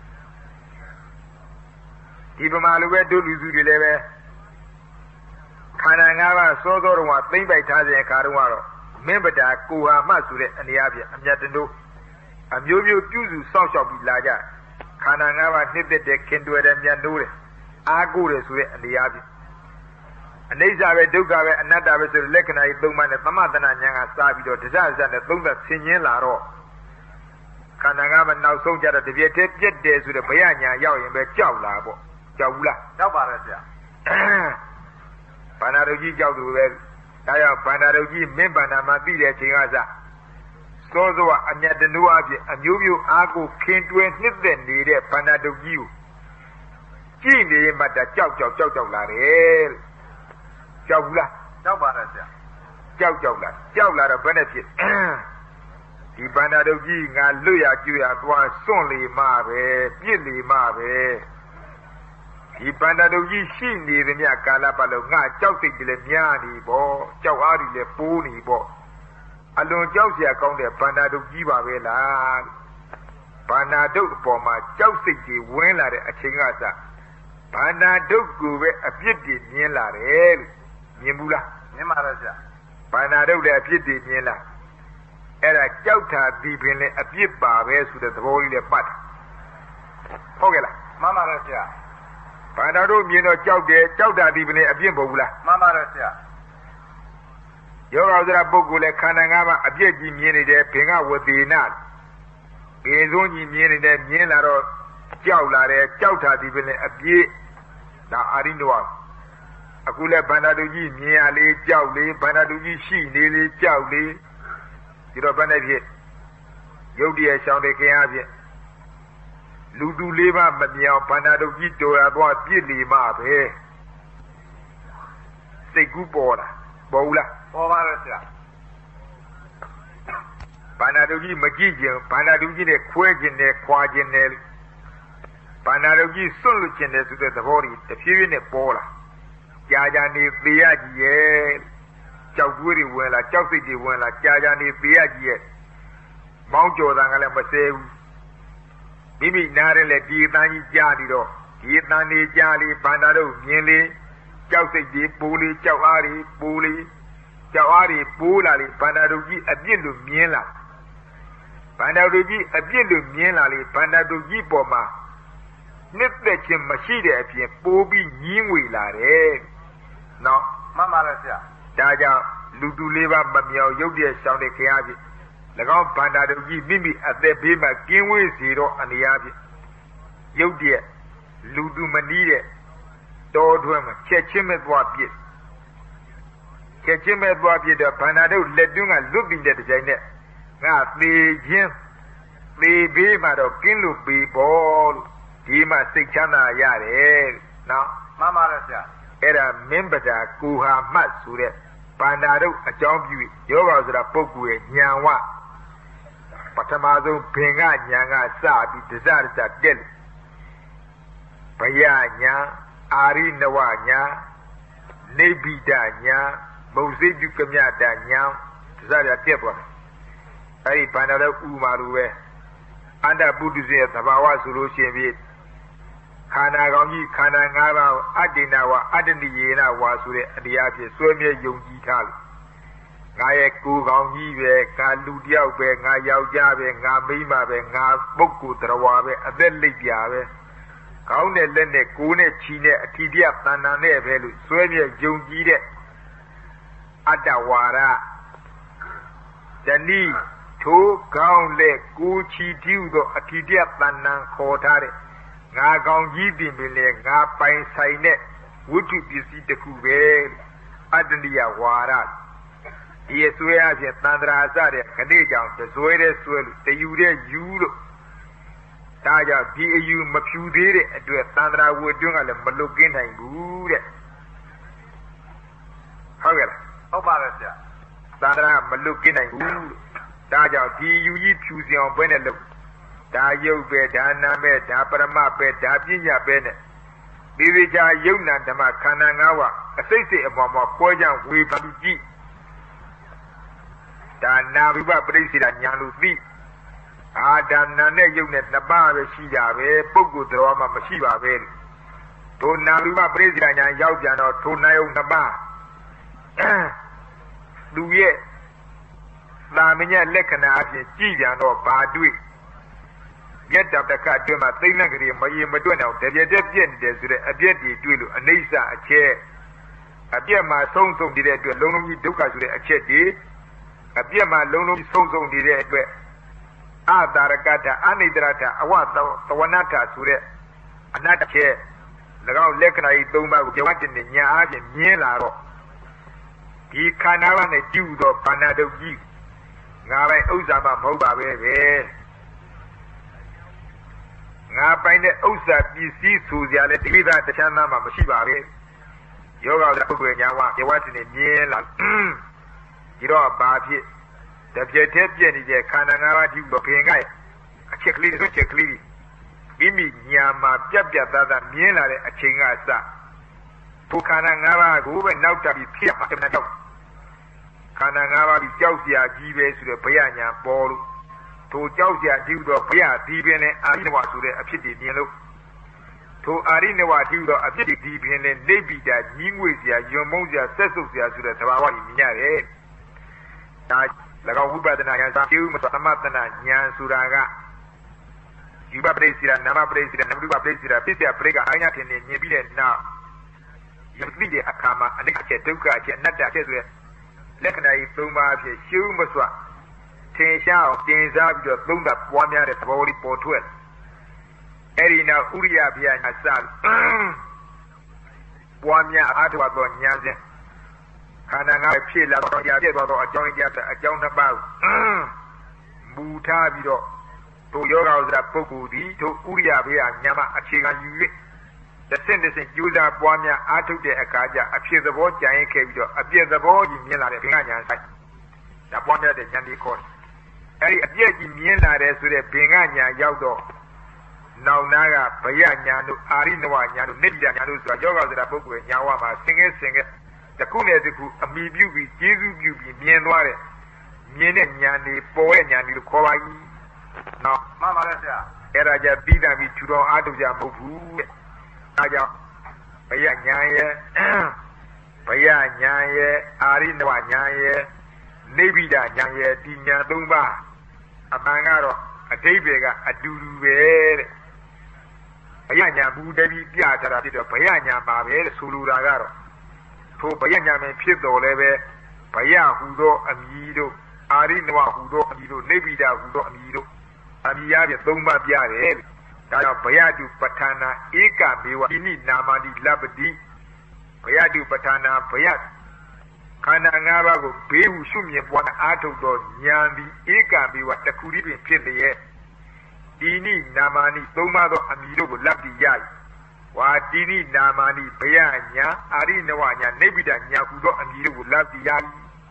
ဒီပမာလိုပဲတို့လူစုတွေလည်းပဲခန္ဓာ၅ပါးစောစောတုန်းကသိမ့်ပိုက်ထားတဲ့အခါတုန်းကတော့မင်းပတာကိုဟာမဆိုတဲ့အနေအချင်းအမြတ်တို့အမျိုးမျိုးပြုစုစောင့်ရှောက်ပြီးလာကြခန္ဓာ၅ပါးနှစ်သက်တဲ့ခင်တွယ်တဲ့မြတ်နိုးတယ်အားကိုးတယ်ဆိုတဲ့အနေအချင်းအနိစ္စပဲဒုက္ခပဲအနတ္တပဲဆိုတဲ့လက္ခဏာကြီးသုံးပါးနဲ့သမထနာဉာဏ်ကစားပြီးတော့တရားစနဲ့သုံးသက်ဆင်ញင်းလာတော့ခန္ဓာ၅ပါးနောက်ဆုံးကြတော့တပြည့်တည်းပြက်တယ်ဆိုတဲ့ဘယညာရောက်ရင်ပဲကြောက်လာပေါ့ကြောက်ဘူးလားကြောက်ပါရဲ့ဆရာဗန္ဒာရုပ်ကြီးကြောက်သူပဲဒါကြောင့်ဗန္ဒာရုပ်ကြီးမင်းဗန္ဒာမှာသိတဲ့ချိန်ကစစောစောအမြတ်တနုအဖြစ်အမျိုးမျိုးအားကိုခင်တွယ်နှစ်သက်နေတဲ့ဗန္ဒာရုပ်ကြီးကိုကြည့်နေမှတကြောက်ကြောက်ကြောက်ကြောက်လာတယ်ကြောက်ဘူးလားကြောက်ပါရဲ့ဆရာကြောက်ကြောက်လာကြောက်လာတော့ဘယ်နဲ့ဖြစ်ဒီဗန္ဒာရုပ်ကြီးငါလွတ်ရကျွရသွားစွန့်လေမှပဲပြစ်လေမှပဲဒီဗန္ဒာတုကြီးရှိနေသမျှကာလပတ်လုံးငါကြောက်စိတ်တွေလည်းများနေပေါ့ကြောက်အားတွေလည်းပိုးနေပေါ့အလွန်ကြောက်เสียကောင်းတဲ့ဗန္ဒာတုကြီးပါပဲလားဗန္ဒာတုအပေါ်မှာကြောက်စိတ်တွေဝင်လာတဲ့အချိန်ကစဗန္ဒာတုကိုပဲအပြစ်တွေမြင်လာတယ်လို့မြင်ဘူးလားမြင်ပါတော့ဗျဗန္ဒာတုလည်းအပြစ်တွေမြင်လာအဲ့ဒါကြောက်တာဒီပင်လည်းအပြစ်ပါပဲဆိုတဲ့သဘောလေးလည်းပတ်တယ်ဟုတ်ကဲ့လားမှန်ပါတော့ဗျဗန္ဒာတို့မြင်တော့ကြောက်တယ်ကြောက်တာဒီပင်အပြစ်မဟုတ်ဘူးလားမှန်ပါတော့ဆရာယောဂဝဇ္ဇပုဂ္ဂိုလ်လည်းခန္ဓာ၅ပါးအပြစ်ကြီးမြင်နေတယ်ဘင်္ဂဝသေနဘင်စုံကြီးမြင်နေတယ်မြင်လာတော့ကြောက်လာတယ်ကြောက်တာဒီပင်အပြစ်ဒါအာရိနောအခုလည်းဗန္ဒာတို့ကြီးမြင်ရလေကြောက်လေဗန္ဒာတို့ကြီးရှိနေလေကြောက်လေဒီတော့ဘယ်နဲ့ဖြစ်ယုတ်တည်းရှောင်းတဲ့ခင်အားဖြင့်လူသူလေးပါမမြောင်ဗန္ဒာတုကြီးတော်ရသွားပြစ်လေမှပဲစိတ်ကူးပေါ်လာပေါ်ဘူးလားပေါ်ပါရဲ့ဆရာဗန္ဒာတုကြီးမကြည့်ခြင်းဗန္ဒာတုကြီးနဲ့ခွဲခြင်းနဲ့ခွာခြင်းနဲ့ဗန္ဒာတုကြီးစွန့်လွတ်ခြင်းနဲ့ဆိုတဲ့သဘောကြီးတဖြည်းဖြည်းနဲ့ပေါ်လာကြာကြာနေသေရကြီးရဲ့ကြောက်တွေးတွေဝင်လာကြောက်စိတ်တွေဝင်လာကြာကြာနေသေရကြီးရဲ့မောင်းကြော်တာကလည်းမစဲဘူးမိမိနားရဲလေဒီအတန်းကြီးကြားပြီးတော့ဒီအတန်းလေးကြားလေးဗန္ဒာတို့မြင်လေကြောက်စိတ်ကြီးပိုးလေးကြောက်အားတွေပိုးလေးကြောက်အားတွေပိုးလာလေဗန္ဒာတို့ကြီးအပြစ်လို့မြင်လာဗန္ဒာတို့ကြီးအပြစ်လို့မြင်လာလေဗန္ဒာတို့ကြီးပေါ်မှာနှစ်သက်ခြင်းမရှိတဲ့အပြင်ပိုးပြီးညင်းငွေလာတယ်နော်မှန်ပါလားဆရာဒါကြောင့်လူသူလေးပါမမြောင်ရုပ်တည်းရှောင်းတဲ့ခင်အားဖြင့်၎င်းဗန္ဒာတုကြီးမိမိအသက်ဘေးမှာကင်းဝေးစေတော့အနေအားဖြင့်ရုပ်တည်းလူသူမနီးတဲ့တောထွန်းမှာချက်ချင်းမဲ့သွားပြစ်ချက်ချင်းမဲ့သွားပြစ်တော့ဗန္ဒာတုလက်တွင်းကလွတ်ပြီးတဲ့တိုင်နဲ့ငါသေခြင်းသေဘေးမှာတော့ကင်းလို့ပြီပေါ့လို့ဒီမှာစိတ်ချမ်းသာရတယ်နော်မှန်ပါလားဆရာအဲ့ဒါမင်းပဒါကိုဟာမှတ်ဆိုတဲ့ဗန္ဒာတုအကြောင်းပြုယောဂဆိုတာပုဂ္ဂိုလ်ရဲ့ဉာဏ်ဝပထမဆုံးဘင်္ဂဉာဏ်ကစပြီးဒဇရစတက်ဘယညာအာရိနဝညာနေဗိဒညာမုဇိတုကမြတညာဒဇရတက်သွားတယ်အဲ့ဒီဗန္ဒာတုဥမာလိုပဲအန္တပုတုဇေသဘာဝဆိုလို့ရှိရင်ဖြင့်ခန္ဓာကောင်းကြီးခန္ဓာ၅ပါးအတ္တိနဝအတ္တနိယေနဝါဆိုတဲ့အတရားဖြင့်စွဲမြဲယုံကြည်ထားလို့ငါရဲ့ကိုယ်ကောင်းကြီးပဲငါလူတယောက်ပဲငါယောက်ျားပဲငါမိန်းမပဲငါပုဂ္ဂိုလ်တရားပဲအသက်လိပ်ပြာပဲကောင်းတဲ့လက်နဲ့ကိုယ်နဲ့ချီနဲ့အထီးပြတဏ္ဍာနဲ့ပဲလို့စွဲမြဲယုံကြည်တဲ့အတ္တဝါဒဇနီးထိုးကောင်းလက်ကိုချီတီးသောအထီးပြတဏ္ဍာခေါ်ထားတဲ့ငါကောင်းကြီးတင်ပင်လေငါပိုင်ဆိုင်တဲ့ဝိတုပစ္စည်းတစ်ခုပဲအတ္တနိယဝါဒဒီအစွဲအဖြစ်သန္တရာစတဲ့ခဏကြောင့်တစွဲတဲ့စွဲလို့တယူတဲ့ယူလို့ဒါကြောင့်ဒီအယူမဖြူသေးတဲ့အတွက်သန္တရာဝတ်တွင်းကလည်းမလွတ်ကင်းနိုင်ဘူးတဲ့ဟုတ်ကဲ့လားဟုတ်ပါရဲ့ဆရာသန္တရာမလွတ်ကင်းနိုင်ဘူးဒါကြောင့်ဒီယူကြီးဖြူစင်အောင်ဘယ်နဲ့လုပ်ဒါယုတ်ပဲဒါနာပဲဒါပရမပဲဒါပညာပဲနဲ့ဒီဝိချာယုတ်နာဓမ္မခန္ဓာ၅ပါးအစိတ်စိတ်အပေါ်မှာခွဲကြဝေဖန်ကြည့်ဒါနာရူပပရိစ္ဆေဒညာလို့သိအာဒါနာနဲ့ယုတ်နဲ့နှစ်ပါးပဲရှိကြပဲပုဂ္ဂိုလ်တော်မှမရှိပါပဲထိုနာရူပပရိစ္ဆေဒညာရောက်ပြန်တော့ထိုနာယုတ်နှစ်ပါးသူရဲ့သာမညလက္ခဏာအဖြစ်ကြည်ပြန်တော့ဘာတွေ့မြတ်တပ္ပကအတွင်းမှာသိမ့်လက်ကလေးမရေမတွက်အောင်တပြက်တည်းပြည့်နေတယ်ဆိုတဲ့အပြည့်တွေတွေ့လို့အနိစ္စအချက်အပြည့်မှာဆုံးဆုံးနေတဲ့အတွက်လုံးလုံးကြီးဒုက္ခဆိုတဲ့အချက်တွေအပြည့်မှာလုံးလုံးကြီးဆုံးဆုံးနေတဲ့အတွက်အတာရကတ္တအနိတရတ္တအဝသဝနတ္တဆိုတဲ့အနတ္တချက်၎င်းလက္ခဏာကြီးသုံးပါးကိုကြဝတ္တနဲ့ညာအချင်းမြင်လာတော့ဒီခန္ဓာနဲ့ကျူတော့ဘာနာတုတ်ကြီးငါပိုင်ဥစ္စာမှမဟုတ်ပါပဲပဲငါပိုင်တဲ့ဥစ္စာပစ္စည်းဆိုကြလဲတိပိသတခြားသားမှမရှိပါပဲယောဂတဲ့ပုဂ္ဂိုလ်ညာဝကြဝတ္တနဲ့မြင်လာဒီတော့ဘာဖြစ်တပြည့်တည်းပြည့်နေတဲ့ခန္ဓာငါးပါးဒီလိုဘင်ကအချက်ကလေးတစ်ချက်ကလေးမိမိညာမှာပြက်ပြက်သားသားမြင်လာတဲ့အချိန်ကစဘုခန္ဓာငါးပါးကိုပဲနောက်တက်ပြီးဖြစ်မှာတမန်တော့ခန္ဓာငါးပါးပြီးကြောက်စရာကြီးပဲဆိုတော့ဘယညာပေါ်လို့ထိုကြောက်စရာကြီးတော့ဘယဒီပင်နဲ့အာရိနဝဆိုတဲ့အဖြစ်တွေမြင်လို့ထိုအာရိနဝကြီးတော့အဖြစ်တွေဒီပင်နဲ့နေပိတာကြီးငွေစရာယွံမုံစရာဆက်ဆုပ်စရာဆိုတဲ့သဘာဝကြီးမြင်ရတယ်ဒါ၎င်းဝိပဿနာဉာဏ်သာပြုမသမတနာဉာဏ်ဆိုတာကယူပပရိစ္ဆေဒနာမပရိစ္ဆေဒနမရူပပရိစ္ဆေဒဖြစ်တဲ့ပရိကအညာထင်နေမြင်ပြီးတဲ့နောက်ယသိတဲ့အခါမှာအနိစ္စဒုက္ခအချက်အနတ္တအချက်ဆိုတဲ့လက္ခဏာကြီးသုံးပါးဖြစ်ရှုမစွာထင်ရှားအောင်တင်စားပြီးတော့သုံးသပ်ပွားများတဲ့သဘောလေးပေါ်ထွက်အဲ့ဒီနောက်ဥရိယဗျာညာစပွားများအားထုတ်သောဉာဏ်စဉ်ခန္ဓာငါးဖြစ်လာတော့ကြာဖြစ်သွားတော့အကြောင်းအကျအကြောင်းတစ်ပါးမူထားပြီးတော့တို့ယောဂဥစ္စာပုဂ္ဂိုလ်ဒီတို့ဥရိယဗျာညာမှာအခြေခံယူ၍တစ်ဆင့်တစ်ဆင့်ကြိုးစားပွားများအားထုတ်တဲ့အခါကျအဖြစ်သဘောကြံရင်ခဲ့ပြီးတော့အပြည့်သဘောကြီးမြင်လာတဲ့ဘင်္ဂညာဆိုင်ဒါပွားများတဲ့ဉာဏ်ဒီခေါ်တယ်အဲ့ဒီအပြည့်ကြီးမြင်လာတဲ့ဆိုတဲ့ဘင်္ဂညာရောက်တော့နောင်နာကဘယညာတို့အာရိနဝညာတို့နိဗ္ဗာန်ညာတို့ဆိုတာယောဂဆိုတာပုဂ္ဂိုလ်ညာဝမှာဆင်ငယ်ဆင်ငယ်တစ်ခုနဲ့တစ်ခုအမိပြုပြီးကျေးဇူးပြုပြီးမြင်သွားတဲ့မြင်တဲ့ညာနေပေါ်တဲ့ညာနေလို့ခေါ်ပါကြီးနော်မှန်ပါလေဆရာအဲ့ဒါကြပြီးတာပြီးထူတော်အားထုတ်ကြမဟုတ်ဘူးတဲ့ဒါကြောင့်ဘယညာရဲ့ဘယညာရဲ့အာရိနဝညာရဲ့နိဗ္ဗိဒညာရဲ့ဒီညာသုံးပါးအမှန်ကတော့အတိပ္ပယ်ကအတူတူပဲတဲ့ဘယညာဘူးတည်းပြထားတာဖြစ်တော့ဘယညာပါပဲတဲ့ဆိုလိုတာကတော့ထိုဘယညာမင်းဖြစ်တော်လည်းပဲဘယဟူသောအမည်တို့အာရိနဝဟူသောအမည်တို့နိဗ္ဗိဒဟူသောအမည်တို့အမည်ရပြသုံးပါးပြတယ်ဒါကြောင့်ဘယတုပဋ္ဌာနာဧကမေဝဣနိနာမတိလပ္ပတိဘယတုပဋ္ဌာနာဘယခန္ဓာ၅ပါးကိုဘေးဟုရှုမြင်ပွားအားထုတ်သောဉာဏ်သည်ဧကမေဝတခုတည်းပင်ဖြစ်လျက်ဒီနိနာမနိသုံးပါးသောအမည်တို့ကိုလပ်ပြီးရ၏ဝါဒီနိနာမနိဘယညာအာရိနဝညာနိဗ္ဗိဒညာဟူသောအမည်တို့ကိုလပ်ပြီးရ၏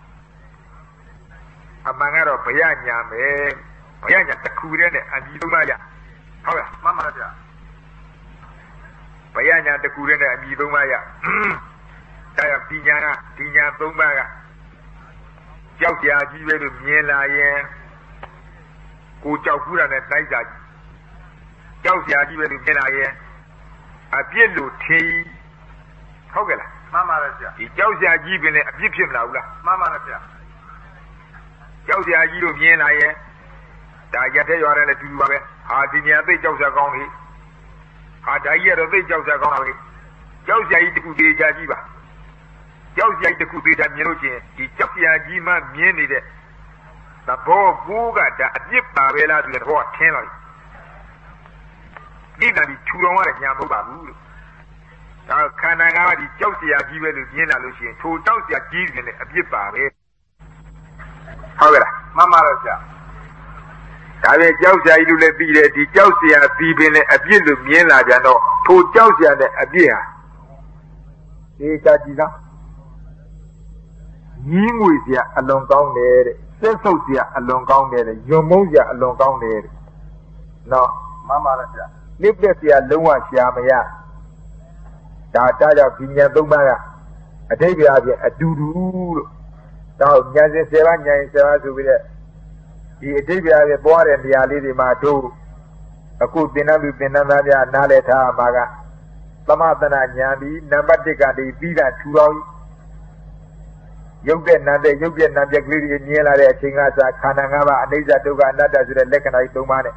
အမှန်ကတော့ဘယညာပဲဘယညာတခုတည်းနဲ့အမည်သုံးပါးရဟုတ်လားမှန်ပါဗျာဘယညာတခုတည်းနဲ့အမည်သုံးပါးရဒါကြောင့်ဒီညာကဒီညာသုံးပါးကကြောက်ကြကြီးပဲလို့မြင်လာရင်ကိုကြောက်ဖူးတာနဲ့တိုက်ကြကြီးကြောက်ကြကြီးပဲလို့မြင်လာရင်အပြစ်လို့ထင်ဟုတ်ကဲ့လားမှန်ပါလေဆရာဒီကြောက်ကြကြီးပင်လည်းအပြစ်ဖြစ်မလားဘူးလားမှန်ပါလေဆရာကြောက်ကြကြီးလို့မြင်လာရင်ဒါရက်တဲ့ရွာတဲ့လည်းတူတူပါပဲဟာဒီညာသိကြောက်ကြကောင်းလေဟာဒါကြီးကတော့သိကြောက်ကြကောင်းတာလေကြောက်ကြကြီးတခုသေးကြကြီးပါကြောက်ကြကြီးတခုသေးတာမြင်လို့ချင်းဒီကြောက်ကြကြီးမှမြင်နေတဲ့သဘောကိုကဒါအပြစ်ပါပဲလားဆိုတဲ့သဘောကထင်းလာပြီဒီနာဒီထူတော်ရတဲ့ညာမဟုတ်ပါဘူးလို့ဒါခန္ဓာငါးပါးဒီကြောက်စရာကြီးပဲလို့မြင်လာလို့ရှိရင်ထိုကြောက်စရာကြီးနေတဲ့အပြစ်ပါပဲဟုတ်ကဲ့လားမှန်ပါလေဆရာဒါပဲကြောက်စရာကြီးလို့လည်းပြီးတယ်ဒီကြောက်စရာပြီးပင်လည်းအပြစ်လို့မြင်လာကြတော့ထိုကြောက်စရာနဲ့အပြစ်ဟာဒီချာကြည့်သားကြီးငွေစရာအလွန်ကောင်းတယ်တဲ့ဆက်ဆုပ်စရာအလွန်ကောင်းတယ်တဲ့ယွံမုန်းစရာအလွန်ကောင်းတယ်တဲ့နော်မှန်ပါလေဆရာနိဗ္ဗာန်စရာလုံးဝရှာမရဒါတာကြောင့်ဒီဉာဏ်သုံးပါးကအတိတ်ကအပြင်အတူတူလို့တော့ညာစဉ်ဆယ်ပါးညာရင်ဆယ်ပါးဆိုပြီးတဲ့ဒီအတိတ်ပြားရဲ့ပွားတဲ့နေရာလေးတွေမှာတို့အခုသင်္นานသူသင်္นานသားများနားလည်ထားမှာကသမသနာညာပြီးနံပါတ်တစ်ကနေပြီးတာထူတော်ရုပ်တဲ့နာတဲ့ရုပ်ပြနာပြက်ကလေးတွေမြင်လာတဲ့အချိန်ကစခန္ဓာ၅ပါးအနိစ္စဒုက္ခအနတ္တဆိုတဲ့လက္ခဏာတွေ၃ပါးနဲ့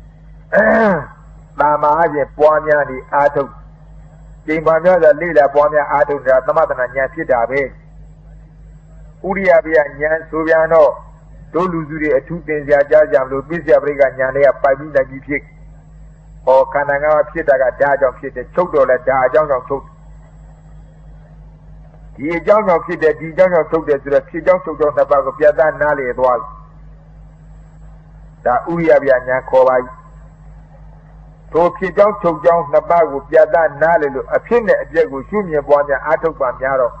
တာမအချင်းပွားများနေအာထုတ်ကျင့်ပါများစွာလေ့လာပွားများအာထုတ်တာသမသနာညာဖြစ်တာပဲဥရိယပြညာဆိုပြန်တော့တို့လူစုတွေအထူးသင်စရာကြားကြမလို့ပြည့်စရာပရိကညာတွေကပိုက်ပြီးနိုင်ပြီးဖြစ်ဟောခန္ဓာ၅ပါးဖြစ်တာကဓာတ်ကြောင့်ဖြစ်တယ်ချုပ်တော်လဲဓာတ်အကြောင်းကြောင့်ချုပ်ဒီအကြောင်းကြောင့်ဖြစ်တယ်ဒီအကြောင်းကြောင့်ချုပ်တယ်ဆိုတော့ဖြစ်ကြောင်းချုပ်ကြောင်းနှစ်ပါးကိုပြတ်သားနားလေသွားဒါဥရိယပြညာခေါ်ပါ ထိုဖြစ်ကြောင်းချုပ်ကြောင်းနှစ်ပါးကိုပြတ်သားနားလေလို့အဖြစ်နဲ့အပျက်ကိုရှုမြင်ပွားများအာထုတ်ပါများတော့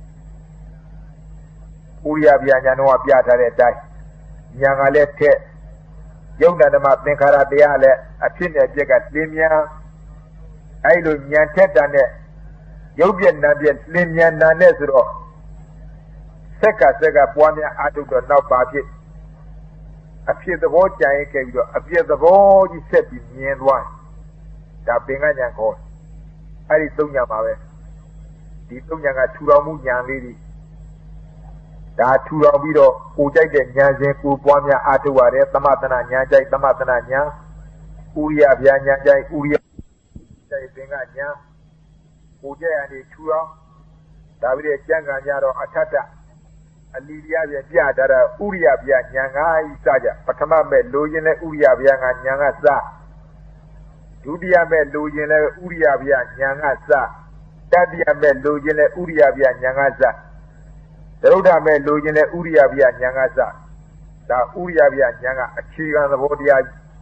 ဥရိယပြညာတော့ပြထားတဲ့အတိုင်းညာကလည်းထက်ယုံနာဓမ္မသင်္ခါရတရားလည်းအဖြစ်နဲ့အပျက်ကလင်းမြန်အဲ့လိုညာထက်တာနဲ့ရုပ်ပြနာပြလင်းမြန်နာနဲ့ဆိုတော့စက်ကစက်ကပွားများအာထုတ်တော့နောက်ပါဖြစ်အဖြစ်သဘောကြံရင်ခဲ့ပြီးတော့အပြည့်သဘောကြီးဆက်ပြီးမြင်သွားဒါပင်ကညာခေါ်အဲ့ဒီသုံးညာပါပဲဒီသုံးညာကထူတော်မူညာလေးတွေဒါထူတော်ပြီးတော့ကိုကြိုက်တဲ့ညာစဉ်ကိုပွားများအာထုတ်ရတယ်သမသနာညာကြိုက်သမသနာညာဥရိယဗျာညာကြိုက်ဥရိယကြိုက်ပင်ကညာကိုကြိုက်ရတဲ့ထူတော်ဒါပြီးတဲ့ကြံ့ကံကြတော့အထက်တအလီလျာပြပြထားတာဥရိယဗျာညာငါဤစကြပထမမဲ့လိုရင်လဲဥရိယဗျာငါညာငါစဒုတိယမဲ့လိုရင်လဲဥရိယဗျာညာငါစတတိယမဲ့လိုရင်လဲဥရိယဗျာညာငါစသရုဒ္ဓမဲ့လိုရင်လဲဥရိယဗျာညာငါစဒါဥရိယဗျာညာငါအခြေခံသဘောတရား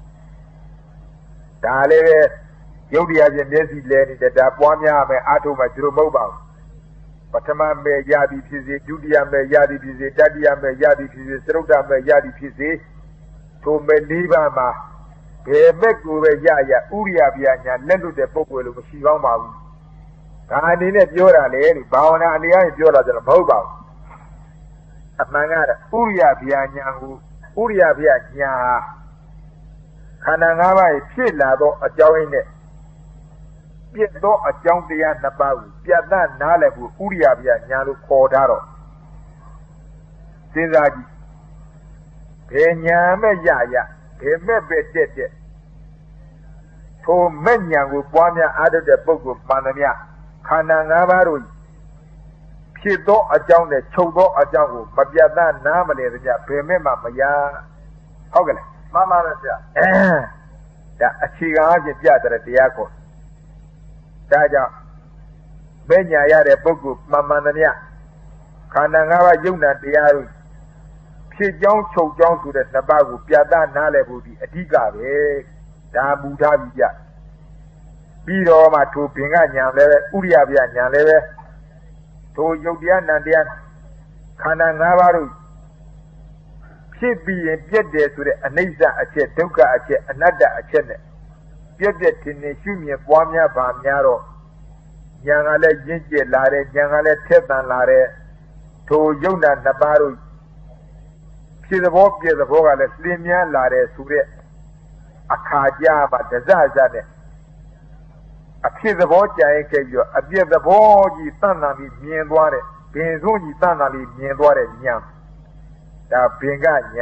ဒါလည်းပဲယုတ်တရားချင်းမျက်စိလဲနေတဲ့ဒါပွားများမယ်အာထုံးမယ်သူတို့မဟုတ်ပါဘူးပထမမဲ့ရသည်ဖြစ်စေဒုတိယမဲ့ရသည်ဖြစ်စေတတိယမဲ့ရသည်ဖြစ်စေသရုဒ္ဓမဲ့ရသည်ဖြစ်စေထိုမဲ့လေးပါးမှာဘယ်မဲ့ကိုပဲရရဥရိယဗျာညာလက်လွတ်တဲ့ပုဂ္ဂိုလ်လို့မရှိကောင်းပါဘူးဒါအနေနဲ့ပြောတာလေလို့ဘာဝနာအနေနဲ့ပြောတာကျတော့မဟုတ်ပါဘူးအမှန်ကတော့ဥရိယဗျာညာကိုဥရိယဗျာညာခန္ဓာ၅ပါးဖြစ်လာသောအကြောင်းရင်းနဲ့ပြည့်သောအကြောင်းတရားနှစ်ပါးကိုပြတ်သားနားလည်ဖို့ဥရိယဗျာညာလို့ခေါ်ထားတော့စဉ်းစားကြည့်ဘယ်ညာမဲ့ရရဘယ်မဲ့ပဲတက်တက်ထိုမဲ့ညာကိုပွားများအားထုတ်တဲ့ပုဂ္ဂိုလ်မှန်သမျှခန္ဓာ၅ပါးတို့ဖြစ်သောအကြောင်းနဲ့ချုပ်သောအကြောင်းကိုမပြတ်သားနားမလည်သမျှဘယ်မဲ့မှမရဟုတ်ကဲ့မှန်ပါပဲဆရာအဲဒါအခြေခံအဖြစ်ပြတဲ့တရားကိုဒါကြောင့်မညာရတဲ့ပုဂ္ဂိုလ်မှန်မှန်သမျှခန္ဓာ၅ပါးယုံနာတရားတို့ဖြစ်ကြောင်းချုပ်ကြောင်းဆိုတဲ့နှစ်ပါးကိုပြတ်သားနားလည်ဖို့ဒီအဓိကပဲဒါမူထားပြီးပြပြီးတော့မှထိုပင်ကညာလည်းပဲဥရိယဗျာညာလည်းပဲထိုယုတ်တရားနံတရားခန္ဓာ၅ပါးတို့ဖြစ်ပြီးရင်ပြည့်တယ်ဆိုတဲ့အနိစ္စအချက်ဒုက္ခအချက်အနတ္တအချက်နဲ့ပြည့်ပြည့်တင်နေရှုမြင်ပွားများပါများတော့ဉာဏ်ကလည်းရင့်ကျက်လာတယ်ဉာဏ်ကလည်းထက်သန်လာတယ်ထိုယုံနာနှစ်ပါးတို့ဖြစ်သဘောပြည့်သဘောကလည်းလင်းမြန်းလာတယ်ဆိုတဲ့အခါကြမှာဒဇဇနဲ့အဖြစ်သဘောကြရင်ခဲ့ပြီးတော့အပြည့်သဘောကြီးတန်တန်ပြီးမြင်သွားတဲ့ဘင်ဆုံးကြီးတန်တန်ပြီးမြင်သွားတဲ့ဉာဏ်ဒါဘင်ကဉာဏ်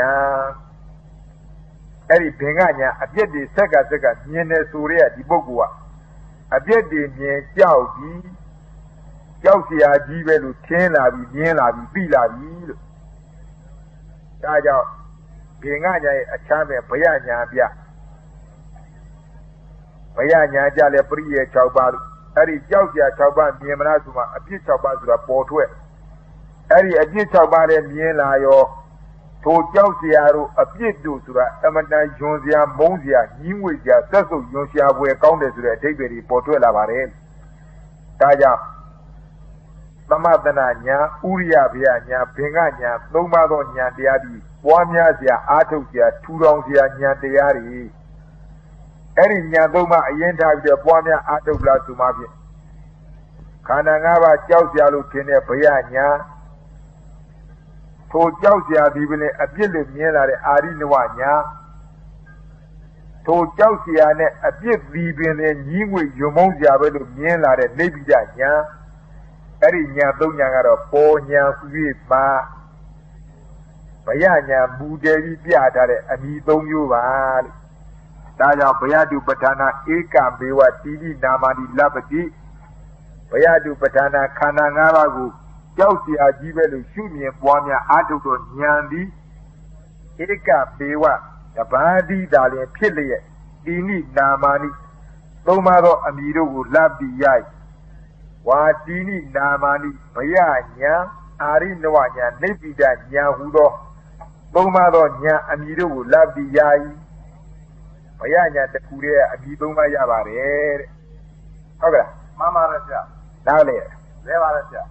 အဲ့ဒီဘင်ကညာအပြည့်တွေဆက်ကဆက်ကမြင်တယ်ဆိုရဲဒီပုဂ္ဂိုလ်ကအပြည့်တွေမြင်ကြောက်ပြီးကြောက်เสียကြီးပဲလို့ထင်းလာပြီးမြင်လာပြီးပြီးလာပြီးလို့ဒါကြောင့်ဘင်ကညာရဲ့အချမ်းမဲ့ဘယညာပြဘယညာကြလဲပရိယေ၆ပါးလို့အဲ့ဒီကြောက်เสีย၆ပါးမြင်မလားဆိုမှအပြည့်၆ပါးဆိုတာပေါ်ထွက်အဲ့ဒီအပြည့်၆ပါးလည်းမြင်လာရောထိုကြောက်เสียတို့အပြစ်တို့ဆိုတာအမတန်ယွန်เสียမုန်းเสียညှင်းငွေเสียဆက်စုပ်ယွန်ရှားပွဲကောင်းတယ်ဆိုတဲ့အဓိပ္ပာယ်တွေပေါ်ထွက်လာပါတယ်ဒါကြောင့်သမသနာညာဥရိယဗျာညာဘင်္ဂညာသုံးပါးသောညာတရားဒီပွားများเสียအာထုတ်เสียထူထောင်เสียညာတရားတွေအဲ့ဒီညာသုံးပါးအရင်ထားပြီးတော့ပွားများအာထုတ်လာဆိုမှဖြင့်ခန္ဓာ၅ပါးကြောက်เสียလို့ထင်တဲ့ဘယညာထိုကြောက်စရာဒီပင်အပြစ်လို့မြင်လာတဲ့အာရိနဝညာထိုကြောက်စရာနဲ့အပြစ်ဒီပင်နဲ့ညီးငွေယုံမုန်းစရာပဲလို့မြင်လာတဲ့နိဗ္ဗိဒညာအဲ့ဒီညာသုံးညာကတော့ပေါ်ညာဟူ၍ပါဘယညာမူတယ်ပြီးပြထားတဲ့အမိသုံးမျိုးပါလို့ဒါကြောင့်ဘယတုပဋ္ဌာနာဧကမေဝတိတိနာမတိလပတိဘယတုပဋ္ဌာနာခန္ဓာ၅ပါးကိုကြောက်စရာကြီးပဲလို့ရှုမြင်ပွားများအားထုတ်တော့ဉာဏ်သည်ဧကမေဝတပါးတိသာလျှင်ဖြစ်လျက်တိနိနာမနိသုံးပါးသောအမိတို့ကိုလပိရိုက်ဝါတိနိနာမနိဘယညာအာရိနဝညာနိဗ္ဗိဒညာဟူသောသုံးပါးသောညာအမိတို့ကိုလပိရိုက်ဘယညာတစ်ခုတည်းအမိသုံးပါးရပါတယ်တဲ့ဟုတ်ကဲ့မှန်ပါတယ်ဗျာနားလေလဲပါတယ်ဗျာ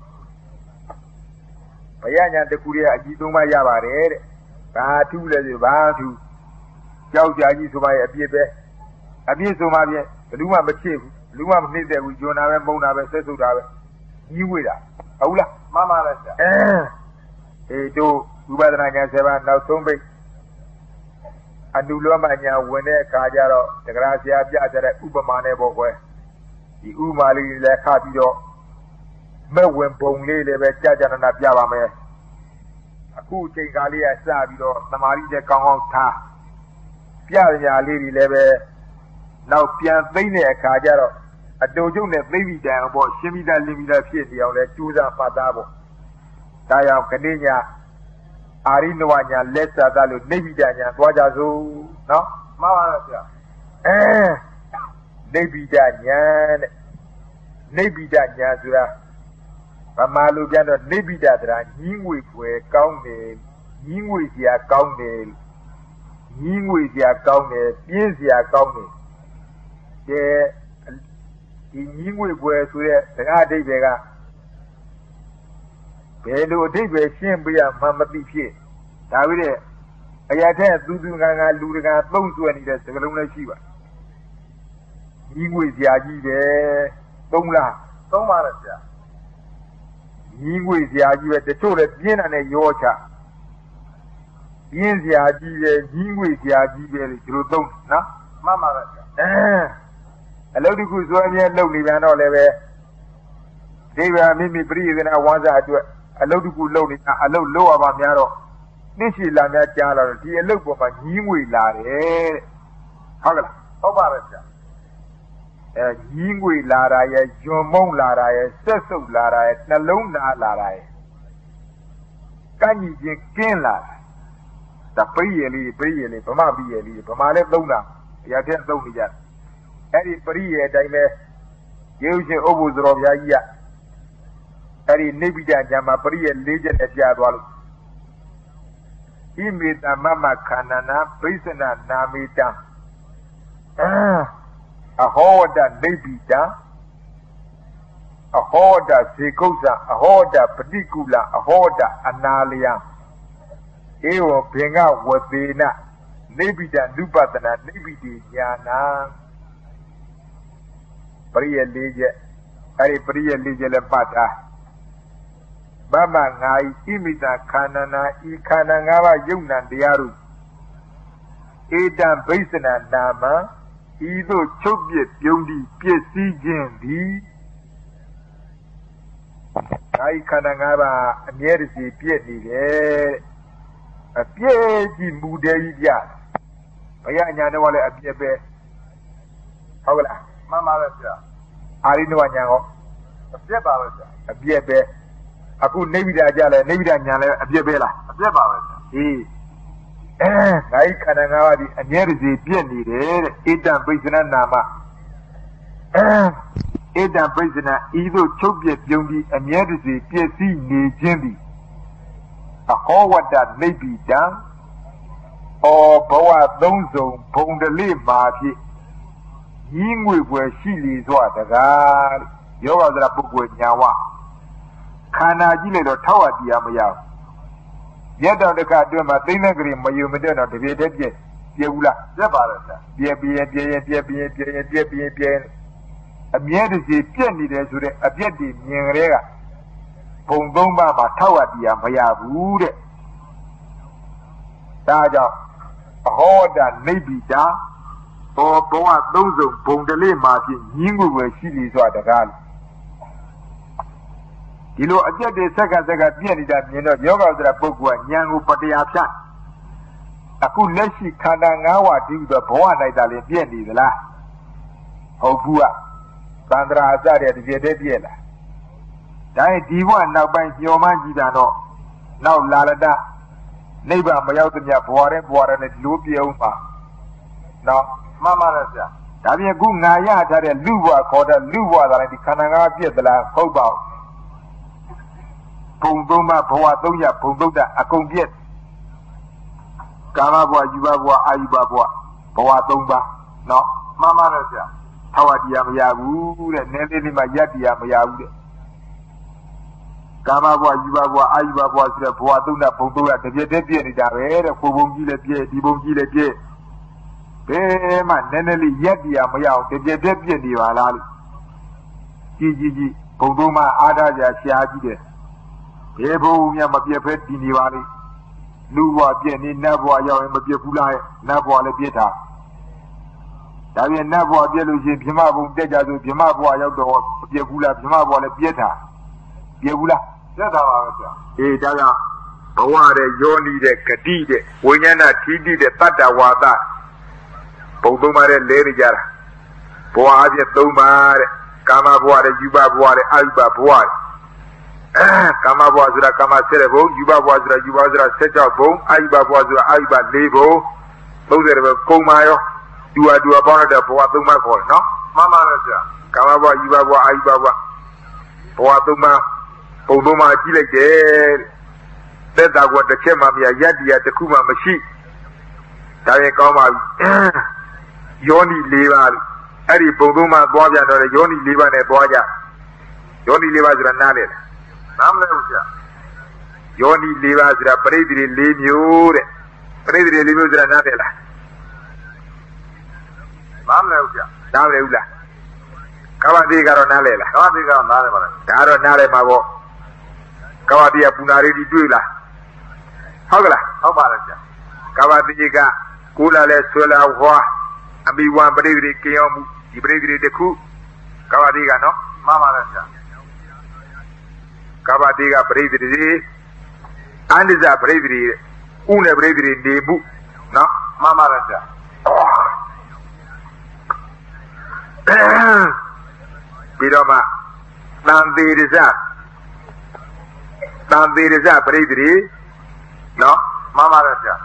ဘယညာတစ်ခုတည်းအမိသုံးပါးရပါတယ်တဲ့ဘာထူးလဲဆိုဘာထူးကြောက်ကြကြီးဆိုပါရဲ့အပြစ်ပဲအပြစ်ဆိုမှပြင်ဘယ်သူမှမချစ်ဘူးဘယ်သူမှမနှိမ့်တဲ့ဘူးဂျွန်တာပဲမုန်းတာပဲဆက်ဆုပ်တာပဲကြီးဝေးတာဟုတ်လားမှန်ပါတယ်ဗျာအဲအေးတို့ဝိပဿနာဉာဏ်ဆယ်ပါးနောက်ဆုံးပိတ်အနုလောမညာဝင်တဲ့အခါကျတော့တက္ကရာဆရာပြတဲ့ဥပမာနဲ့ပေါ့ကွယ်ဒီဥမာလေးလည်းခါပြီးတော့မဲ့ဝင်ပုံလေးလည်းပဲကြာကြာနာပြပါမယ်အခုအချိန်ကားလေးကစပြီးတော့သမာဓိနဲ့ကောင်းကောင်းထားပြညာလေးတွေလည်းပဲနောက်ပြန်သိမ့်တဲ့အခါကျတော့အတူကျုံနဲ့သိပြီတန်အောင်ပေါ့ရှင်းပြီးသားလင်းပြီးသားဖြစ်နေအောင်လဲကြိုးစားမှတ်သားပေါ့ဒါကြောင့်ခဏညာအာရိနဝညာလက်စာသားလို့နိဗ္ဗိဒညာသွားကြစို့နော်မှန်ပါလားဗျာအဲနိဗ္ဗိဒညာတဲ့နိဗ္ဗိဒညာဆိုတာဗမာလူပြန်တော့နိဗ္ဗိဒတရားညီးငွေဖွယ်ကောင်းတယ်ညီးငွေစရာကောင်းတယ်ညီးငွေစရာကောင်းတယ်ပြင်းစရာကောင်းတယ်တဲ့ဒီညီးငွေဖွယ်ဆိုတဲ့တရားအဓိပ္ပာယ်ကဘယ်လိုအဓိပ္ပာယ်ရှင်းပြရမှမသိဖြစ်ဒါဝိတဲ့အရာထက်သူသူငါငါလူတကာသုံးဆွဲနေတဲ့စကားလုံးလည်းရှိပါညီးငွေစရာကြီးတယ်သုံးလားသုံးပါလားဗျာညီးငွေစရာကြီးပဲတချို့လည်းပြင်းတာနဲ့ရောချပြင်းစရာကြီးတယ်ညီးငွေစရာကြီးပဲလို့ဒီလိုသုံးနော်မှန်ပါလားဗျာအဲအလုပ်တစ်ခုစွဲမြဲလုပ်နေပြန်တော့လည်းပဲဒီဗာမိမိပရိသေနာဝါစာအတွက်အလုပ်တစ်ခုလုပ်နေတာအလုပ်လုပ်ရပါများတော့နှစ်ရှည်လာများကြားလာတော့ဒီအလုပ်ပေါ်မှာညီးငွေလာတယ်တဲ့ဟုတ်ကလားဟုတ်ပါရဲ့ဗျာအဲညီးငွေလာတာရဲ့ဂျွန်မုံလာတာရဲ့ဆက်ဆုပ်လာတာရဲ့နှလုံးသားလာတာရဲ့ကန့်ညီခြင်းကင်းလာတာဒါပရိယေလေးပရိယေလေးဗမာပရိယေလေးဗမာလည်းသုံးတာအရာတဲ့သုံးနေကြအဲ့ဒီပရိယေအတိုင်းပဲယေရှုရှင်ဥပ္ပုဇ္ဇောဘုရားကြီးကအဲ့ဒီနိဗ္ဗိဒညာမှာပရိယေလေးချက်နဲ့ပြသွားလို့ဣမေတမမခန္ဓနာဘိသနာနာမေတံအဟောဝတ္တနိဗ္ဗိဒအဟောဝတ္တဇေကုစ္ဆအဟောဝတ္တပฏิကုလအဟောဝတ္တအနာလယံဧဝံဘေငဝသေနနိဗ္ဗိဒနုပတနာနိဗ္ဗိတိညာနာပရိယေလေးချက်အဲ့ဒီပရိယေလေးချက်လည်းပတ်တာဗမငါဤဣမိတာခန္ဓနာဤခန္ဓာ၅ပါးယုံနာတရားတို့ဧတံဘိသနာနာမဤသို့ချုပ်ပြပြုံးပြီးပြည့်စည်ခြင်းသည်ငါဤခန္ဓာ၅ပါးအမြဲတစေပြည့်နေတယ်အပြည့်ကြီးမူတယ်ကြီးပြဘယညာတော့လည်းအပြည့်ပဲဟုတ်ကလားမှန်ပါပဲဗျာအာရိနဝညာကောအပြည့်ပါပဲဗျာအပြည့်ပဲအခုနိဗ္ဗိဒကြလဲနိဗ္ဗိဒညာလဲအပြည့်ပဲလားအပြည့်ပါပဲဗျာဟေးအဲငါဤခန္ဓာ၅ပါးဒီအမြဲတစေပြည့်နေတယ်တဲ့ဧတံဘိသနာနာမအဲဧတံဘိသနာဤသို့ချုပ်ပြပြုံးပြီးအမြဲတစေပြည့်စည်နေခြင်းသည်အဟောဝတ္တနိဗ္ဗိတံဩဘဝသုံးစုံဘုံတလိမာဖြစ်ညီးငွေွယ်ရှိလေစွာတကားယောဂသရပုဂ္ဂိုလ်ညာဝခန္ဓာကြီးလိုက်တော့ထောက်ရတရားမရဘူးရက်တော်တစ်ခါအတွင်းမှာသိမ့်တဲ့ကလေးမယုံမတဲ့တော့တပြေတည်းပြည့်ပြည့်ဘူးလားပြည့်ပါလေဗျာပြည့်ပြည့်ပြည့်ပြည့်ပြည့်ပြည့်ပြည့်ပြည့်ပြည့်အမြဲတစေပြည့်နေတယ်ဆိုတဲ့အပြည့်တွေမြင်ကြတဲ့ကဘုံသုံးပါးမှာထောက်အပ်တရားမရဘူးတဲ့ဒါကြောင့်ဘောဓနိဗ္ဗိတာဘောဘဝသုံးစုံဘုံတလေးမှာဖြင့်ညင်းကိုပဲရှိနေစွာတကားဒီလိုအကျက်တွေဆက်ကဆက်ကပြည့်နေတာမြင်တော့ယောဂဝဆရာပုဂ္ဂိုလ်ကဉာဏ်ကိုပတရားဖြတ်အခုလက်ရှိခန္ဓာ၅ဝါးတည်ပြီးတော့ဘဝ၌သာလင်ပြည့်နေသလားဟုတ်ဘူးကသန္တရာအစတဲ့တပြည့်တည်းပြည့်လားဒါရင်ဒီဘဝနောက်ပိုင်းညှော်မှန်းကြည့်တာတော့နောက်လာလတနိဗ္ဗာန်မရောက်သမျှဘဝရဲဘဝရဲနဲ့ဒီလိုပြည့်အောင်ပါနော်မှန်ပါတယ်ဗျာဒါပြင်ခုငါရထားတဲ့လူဘဝခေါ်တဲ့လူဘဝသာလည်းဒီခန္ဓာ၅ပါးပြည့်သလားဟုတ်ပါဘူးဘုံသုံးပါးဘဝသုံးရဘုံသုံးတာအကုန်ပြည့်ကာမဘဝယူဘဘဝအာယုဘဘဝဘဝသုံးပါးနော်မှန်ပါတယ်ဗျာထောက်တရားမရဘူးတဲ့နည်းနည်းလေးမှယက်တရားမရဘူးတဲ့ကာမဘဝယူဘဘဝအာယုဘဘဝဆိုတဲ့ဘဝသုံးတာဘုံသုံးရတပြည့်တည်းပြည့်နေတာပဲတဲ့ကိုဘုံကြီးလည်းပြည့်ဒီဘုံကြီးလည်းပြည့်ဘယ်မှနည်းနည်းလေးယက်တရားမရအောင်တပြည့်တည်းပြည့်နေပါလားလို့ကြည်ကြည်ကြည်ဘုံသုံးပါးအားထားကြရှားကြည့်တယ်ဘယ်ဘုံမြတ်မပြည့်ဖဲတည်နေပါလိမ့်လူဘဝပြည့်နေနတ်ဘဝရောက်ရင်မပြည့်ဘူးလားနတ်ဘဝလည်းပြည့်တာဒါပြင်နတ်ဘဝပြည့်လို့ရှိရင်ဗြဟ္မဘုံတက်ကြဆိုဗြဟ္မဘဝရောက်တော့မပြည့်ဘူးလားဗြဟ္မဘဝလည်းပြည့်တာပြည့်ဘူးလားပြည့်တာပါပဲကြာအေးဒါကြောင့်ဘဝတဲ့ယောနီတဲ့ဂတိတဲ့ဝိညာဏထီးတိတဲ့တတ္တဝါဒဘုံသုံးပါးတဲ့လဲနေကြတာဘဝအပြည့်သုံးပါးတဲ့ကာမဘဝတဲ့ယူဘဘဝတဲ့အာယုဘဘဝတဲ့ကာမဘဝဆိုတာကာမဆယ်ဘုံယူဘဘဝဆိုတာယူဘဆိုတာဆယ်၆ဘုံအာယုဘဘဝဆိုတာအာယုဘ၄ဘုံသုံးဆယ်ဘုံကုံမာရောဒူဟာဒူဟာပေါင်းတဲ့ဘဝသုံးပါးခေါ်တယ်နော်မှန်ပါလားဆရာကာမဘဝယူဘဘဝအာယုဘဘဝဘဝသုံးပါးဘုံသုံးပါးကြည့်လိုက်တယ်တဲ့တာကွာတစ်ချက်မှမရယတ္တိယတစ်ခုမှမရှိဒါရင်ကောင်းပါပြီယောနီ၄ပါးအဲ့ဒီဘုံသုံးပါးသွားပြန်တော့ယောနီ၄ပါးနဲ့သွားကြယောနီ၄ပါးဆိုတာနားလေလားနားမလဲဘူးကြာယောနီ၄ပါးဆိုတာပရိသေတွေ၄မျိုးတဲ့ပရိသေတွေ၄မျိုးဆိုတာနားလေလားနားမလဲဘူးကြာနားမလဲဘူးလားကဝတိကတော့နားလေလားကဝတိကတော့နားလေပါလားဒါတော့နားလေမှာပေါ့ကဝတိကပူနာရီတီတွေ့လားဟုတ်ကလားဟုတ်ပါလားကြာကဝတိကကိုလာလဲဆွဲလာဟွာအမိဝံပရိသေတွေကြောင်းမှုဒီပရိသေတွေတစ်ခုကဝတိကနော်မှန်ပါလားကြာကဗ္ဗတိကပရိသေတိအန္တဇပရိသေတိဥနဲ့ပရိသေတိနေမှုနော်မှန်ပါလားကြာပြီးတော့မှတန်သေးရဇတန်သေးရဇပရိသေတိနော်မှန်ပါလားကြာ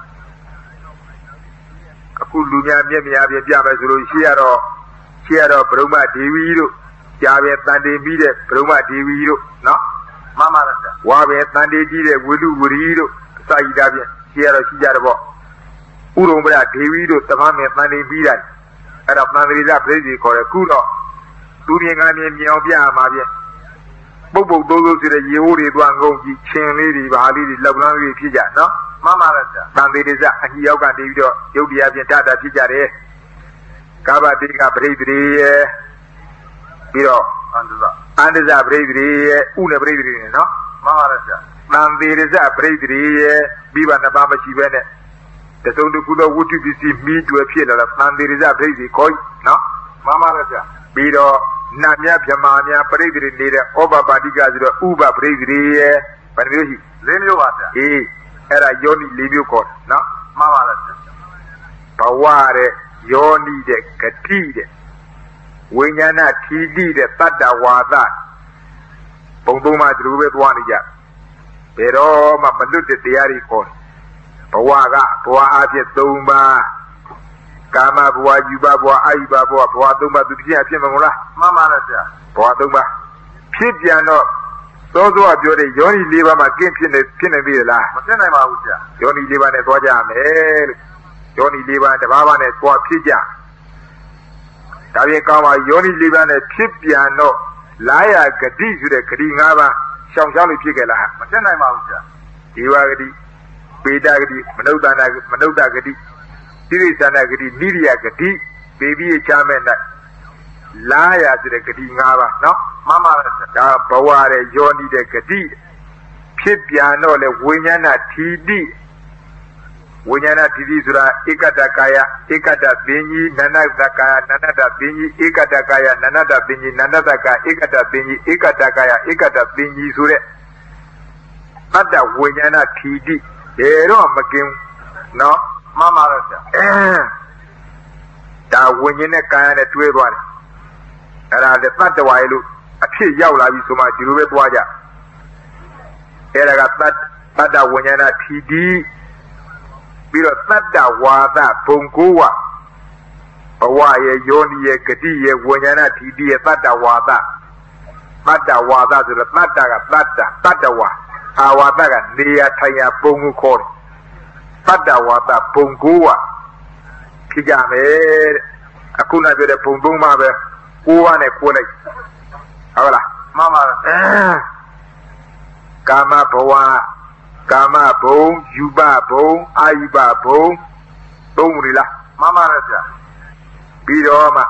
အခုလူများမျက်မြားပြပြမယ်ဆိုလို့ရှိရတော့ရှိရတော့ဘုရမဒေဝီတို့ကြာပဲတန်တေပြီးတဲ့ဘုရမဒေဝီတို့နော်မှန်ပါလားဝါပဲတန်တေကြီးတဲ့ဝိလူဝရီတို့အစာကြီးတာဖြင့်ရှိရတော့ရှိကြတယ်ပေါ့ဥရုံပရဒေဝီတို့တမန်နဲ့တန်တေပြီးတာအဲ့တော့တန်တေရပြိစီခေါ်တယ်ခုတော့သူမြင်ကမြင်မြင်အောင်ပြရမှာဖြင့်ပုပ်ပုပ်တိုးတိုးဆိုတဲ့ရေဟိုးတွေသွားငုံကြည့်ချင်းလေးတွေဘာလေးတွေလောက်လန်းလေးဖြစ်ကြနော်မှန်ပါလားတန်တေရဇအကြီးရောက်ကနေပြီးတော့ရုပ်တရားဖြင့်ဓာတ်တာဖြစ်ကြတယ်ကာဗတိကပရိသေရဲ့ပြီးတော့အန္တဇအန္တဇပရိသေရဲ့ဥနဲ့ပရိသေနဲ့နော်မှန်ပါလားဆရာတန်သေးရဇပရိသေရဲ့ပြီးပါနှစ်ပါးမရှိပဲနဲ့တစုံတစ်ခုသောဝတ္ထုပစ္စည်းမိတွေ့ဖြစ်လာတော့တန်သေးရဇပရိသေခေါ်နော်မှန်ပါလားဆရာပြီးတော့နတ်မြတ်ဗြဟ္မာများပရိသေနေတဲ့ဩဘပါတိကဆိုတော့ဥပပရိသေရဲ့ဘယ်နှမျိုးရှိ၄မျိုးပါဆရာအေးအဲ့ဒါယောနိ၄မျိုးခေါ်နော်မှန်ပါလားဆရာဘဝတဲ့ယောနိတဲ့ဂတိတဲ့ဝိညာဏထီတိတဲ့တတ္တဝါဒဘုံသုံးပါးဒီလိုပဲသွားနေကြဘယ်တော့မှမလွတ်တဲ့တရားတွေခေါ်ဘဝကဘဝအဖြစ်သုံးပါးကာမဘဝယူဘဘဝအာယုဘဘဝဘဝသုံးပါးသူပြည့်အဖြစ်မဟုတ်လားမှန်ပါလားဆရာဘဝသုံးပါးဖြစ်ပြန်တော့သောသောပြောတဲ့ယောနိ၄ပါးမှာကင်းဖြစ်နေဖြစ်နေပြီလားမဖြစ်နိုင်ပါဘူးဆရာယောနိ၄ပါးနဲ့သွားကြမယ်လို့ယောနိ၄ပါးတစ်ပါးပါးနဲ့သွားဖြစ်ကြဒါပြင်ကောင်းပါယောနိလေးပါးနဲ့ဖြစ်ပြန်တော့လာရဂတိဆိုတဲ့ဂတိ၅ပါးရှောင်ရှားလို့ဖြစ်ခဲ့လားမဖြစ်နိုင်ပါဘူးဆရာဒီဝဂတိပေတဂတိမနုဿာနာမနုဿဂတိတိရိစ္ဆာနာဂတိနိရိယဂတိပေပြီးချမဲ့၌လာရဆိုတဲ့ဂတိ၅ပါးနော်မှန်ပါလားဆရာဒါဘဝရဲ့ယောနိတဲ့ဂတိဖြစ်ပြန်တော့လေဝိညာဏထီတိဝိညာဏထီတိဆိုတာဧကတကာယဧကတပင်ကြီးနန္ဒတကာယနန္ဒတပင်ကြီးဧကတကာယနန္ဒတပင်ကြီးနန္ဒတကာဧကတပင်ကြီးဧကတကာယဧကတပင်ကြီးဆိုတဲ့တတ္တဝိညာဏထီတိဘယ်တော့မကင်းနော်မှန်ပါတော့ဗျာဒါဝိညာဉ်နဲ့ကာယနဲ့တွဲသွားတယ်အဲ့ဒါလည်းတတ္တဝါရဲ့လို့အဖြစ်ရောက်လာပြီဆိုမှဒီလိုပဲသွားကြအဲ့ဒါကတတ္တဝိညာဏထီတိပြီးတော့တတ္တဝါဒဘုံကိုဝဘဝရဲ့ယောနိရဲ့ဂတိရဲ့ဝိညာဏထီတိရဲ့တတ္တဝါဒတတ္တဝါဒဆိုတော့တတ္တကတတ္တတတ္တဝါအာဝါဒကနေရာထိုင်ရာပုံကိုခေါ်တယ်တတ္တဝါဒဘုံကိုဝဖြစ်ကြမယ်တဲ့အခုနပြောတဲ့ဘုံသုံးပါပဲကိုးပါးနဲ့ကိုးလိုက်ဟုတ်လားမှန်ပါလားကာမဘဝကာမဘုံယူပဘုံအာယူပဘုံသုံးပြီလားမှန်ပါလားဗျာပြီးတော့မှ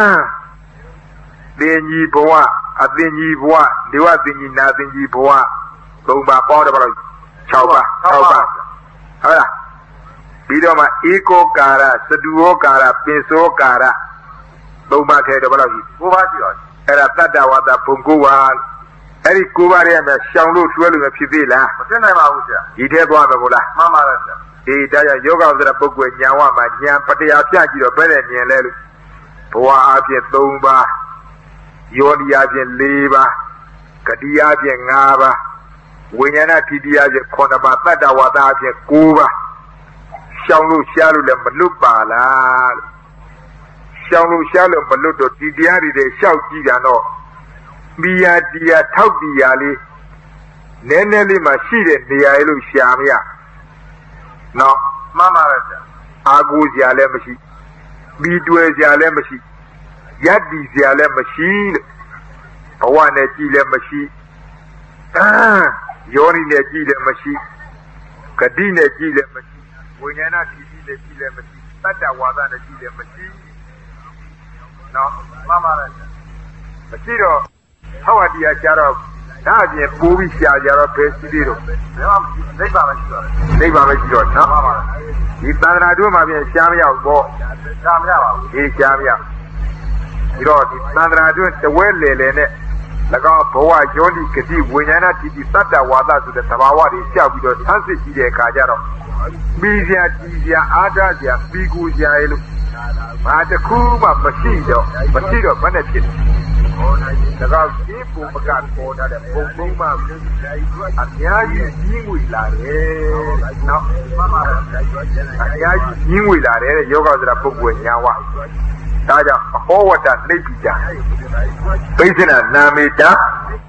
သင်ကြီးဘဝအသင်ကြီးဘဝဒေဝသင်ကြီးနာသင်ကြီးဘဝသုံးပါပေါင်းတယ်ဘာလို့၆ပါး၆ပါးဟုတ်လားပြီးတော့မှဧကောကာရသတုဝကာရပင်စောကာရသုံးပါးထဲတော့ဘယ်လောက်ရှိကိုးပါးရှိပါအဲ့ဒါတတ္တဝါဒဘုံကိုးပါအဲ့ဒီကိုးပါးရဲ့မှာရှောင်လို့တွဲလို့မဖြစ်သေးလားမဖြစ်နိုင်ပါဘူးဆရာဒီထဲသွားမယ်မို့လားမှန်ပါလားဆရာဒီဒါကြောင့်ယောဂဝိဒရာပုဂ္ဂိုလ်ညာဝမှာညာပတရားပြကြည့်တော့ဘယ်နဲ့မြင်လဲလို့ဘဝအဖြစ်သုံးပါးယောနိအဖြစ်၄ပါးဂတိအဖြစ်၅ပါးဝိညာဏထီတိအဖြစ်ခုနှစ်ပါးတတ္တဝါဒအဖြစ်၉ပါးရှောင်လို့ရှားလို့လည်းမလွတ်ပါလားရှောင်လို့ရှားလို့မလွတ်တော့ဒီတရားတွေရှောက်ကြည့်တာတော့မိယာတရားထောက်တရားလေးနည်းနည်းလေးမှရှိတဲ့နေရာလေးလို့ရှာမရနော်မှန်ပါရဲ့ဗျာအာကိုစရာလည်းမရှိပြီးတွယ်စရာလည်းမရှိယက်တီစရာလည်းမရှိလို့ဘဝနဲ့ကြည်လည်းမရှိအာယောနိနဲ့ကြည်လည်းမရှိဂတိနဲ့ကြည်လည်းမရှိဝိညာဏထီတိနဲ့ကြည်လည်းမရှိတတ္တဝါဒနဲ့ကြည်လည်းမရှိနော်မှန်ပါရဲ့မရှိတော့ဟောဝတရားကြတော့ဒါအပြင်ပိုးပြီးရှာကြတော့ဘယ်ရှိသေးတော့ဘယ်မှနိဗ္ဗာန်မရှိတော့နိဗ္ဗာန်မရှိတော့နော်မှန်ပါလားဒီသန္တရာတို့မှာပြင်ရှားမရဘူးပေါ့ရှားမရပါဘူးဒီရှားမရဒီတော့ဒီသန္တရာတို့တဝဲလေလေနဲ့၎င်းဘဝယောနိဂတိဝိညာဏတိတိတတ္တဝါဒဆိုတဲ့သဘာဝတွေရှောက်ပြီးတော့ဆန်းစစ်ကြည့်တဲ့အခါကျတော့ပြီးစရာကြည်စရာအားထားစရာပြီးကူစရာရဲ့လို့ဘာတစ်ခုမှမရှိတော့မရှိတော့ဘယ်နဲ့ဖြစ်လဲဒါကဒီပုံပကပေါ်ထားတဲ့ပုံပုံမှအများကြီးကြီးငွေလာတယ်နော်အများကြီးကြီးငွေလာတယ်ယောဂဆိုတာပုဂ္ဂိုလ်ညာဝဒါကြောင့်အဟောဝတ္တနိဗ္ဗိတဘိသနာနာမေတဣ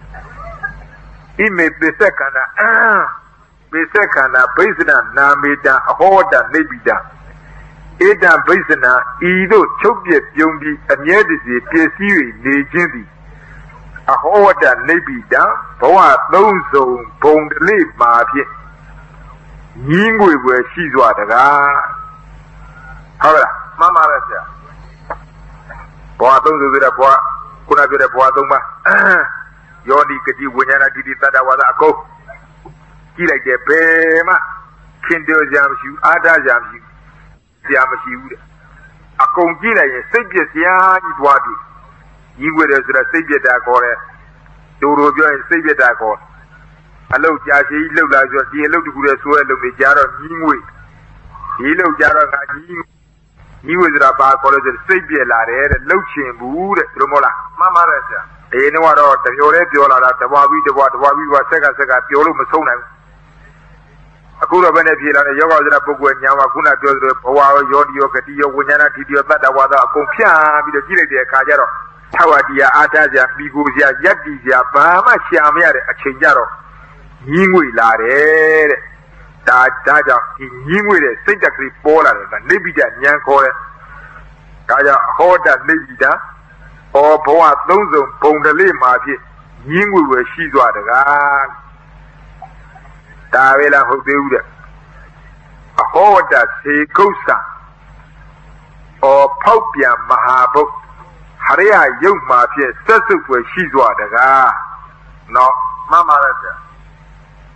မေပိစက္ခဏာပိစက္ခဏာဘိသနာနာမေတအဟောဝတ္တနိဗ္ဗိတဧတံဘိသနာဤသို့ချုပ်ပြပြုံးပြီးအမြဲတစေပြည့်စည်၍နေခြင်းသည်အဟောဝတ္တနိဗ္ဗိတဘဝသုံးစုံဘုံတလိမှာဖြင့်ညီးငွေွယ်ရှိစွာတကားဟုတ်လားမှန်ပါရဲ့ဆရာဘဝသုံးစုံဆိုတဲ့ဘဝခုနပြောတဲ့ဘဝသုံးပါယောနိဂတိဝိညာဏတိတိတတ္တဝါဒအကုန်ကြည့်လိုက်တယ်ဘယ်မှခင်တော်ကြမရှိဘူးအာထားကြမရှိဘူးဆရာမရှိဘူးတဲ့အကုန်ကြည့်လိုက်ရင်စိတ်ပြည့်စရာကြီးသွားပြီညီးငွေတယ်ဆိုတော့စိတ်ပြည့်တာခေါ်တယ်ဒိုလိုပြောရင်စိတ်ပြည့်တာခေါ်အလုတ်ကြာရှိလှုပ်လာဆိုဒီအလုတ်တကူတဲ့ဆိုးရလုံနေကြတော့ညီးငွေဒီလုတ်ကြတော့ငါညီးညီးဝေစရာပါခေါ်လို့စိတ်ပြည့်လာတယ်တဲ့လှုပ်ချင်ဘူးတဲ့ဒီလိုမဟုတ်လားမှန်ပါတယ်ဆရာအေးတော့တော့တပြောလေးပြောလာတာတဘွားပြီးတဘွားတဘွားပြီးကဆက်ကဆက်ကပြောလို့မဆုံးနိုင်ဘူးအခုတော့ဘယ်နဲ့ဖြေလာလဲယောဂဝဇ္ဇပုဂ္ဂိုလ်ညာမှာခုနပြောသလိုဘဝရောယောတိရောဂတိရောဝိညာဏတိရောတတ္တဝါဒအကုန်ဖြန့်ပြီးတော့ကြည့်လိုက်တဲ့အခါကျတော့ထာဝတရားအားထားစရာပြီးကိုစရာယက်တီစရာဘာမှရှာမရတဲ့အချိန်ကျတော့ညီးငွေလာတယ်တဲ့ဒါဒါကြောင့်ဒီညီးငွေတဲ့စိတ်တက်ကလေးပေါ်လာတယ်ကနိဗ္ဗိဒဉာဏ်ခေါ်တယ်ဒါကြောင့်အဟောတနိဗ္ဗိဒဩဘဝသုံးစုံဘုံတလေးမှာဖြစ်ညီးငွေွယ်ရှိသွားတကားဒါပဲလားဟုတ်သေးဘူးတဲ့အဟောတစေကုစ္စာဩဖောက်ပြန်မဟာဘုတ်ဟရိယယုတ်မှာဖြစ်ဆက်စုပ်ွယ်ရှိသွားတကားနော်မှန်ပါရဲ့ဆရာအဲ့ဒါ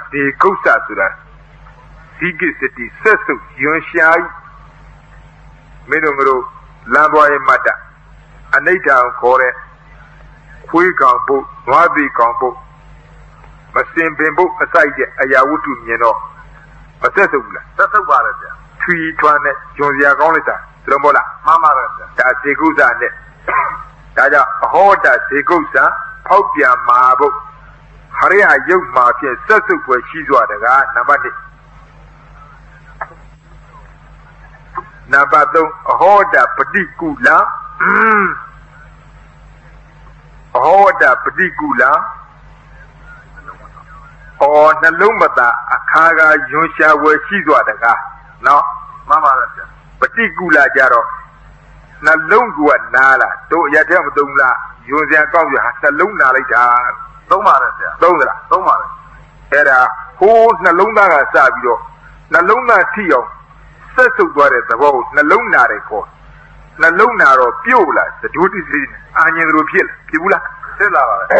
ဒီကုစ္ဆဆိုတာဇီကိစတိဆက်စုပ်ယွန်ရှာဤမင်းတို့တို့လမ်းသွားရဲ့မတ်တအနိဋ္ဌံခေါ်တဲ့ခွေးကောင်ပုတ်နွားသေးကောင်ပုတ်မစင်ပင်ပုတ်အစိုက်တဲ့အရာဝတ္ထုမြင်တော့မဆက်စုပ်ဘူးလားဆက်စုပ်ပါလေဗျာထွီထွန်းနဲ့ဂျွန်စရာကောင်းလိုက်တာသူတို့မို့လားမှန်ပါတယ်ဗျာဒါဇေကုသနဲ့ဒါကြောင့်အဟောတဇေကုသဖောက်ပြန်မှာဖို့ဟရိယယုတ်မှာဖြင့်ဆက်စုပ်ွယ်ရှိစွာတကားနံပါတ်တစ်နံပါတ်သုံးအဟောတပฏิကူလအဟောတပฏิကူလအော်နှလုံးမသာအခါကယွန်ရှာဝယ်ရှိစွာတကားနော်မှန်ပါလားဗျာပฏิကူလကြတော့နှလုံးကနားလားတို့အရတဲ့မသုံးလားယွန်စရာကောက်ရဟာနှလုံးနာလိုက်တာသုံးပါတယ်ဗျာသုံးသလားသုံးပါတယ်အဲ့ဒါဟိုးနှလုံးသားကစပြီးတော့နှလုံးသားထိအောင်ဆက်ဆုပ်သွားတဲ့သဘောကိုနှလုံးနာတယ်ခေါ်နှလုံးနာတော့ပြုတ်လာသဒုတိစိအာဉ္ဇဉ်တို့ဖြစ်လာဖြစ်ဘူးလားဖြစ်လာပါတယ်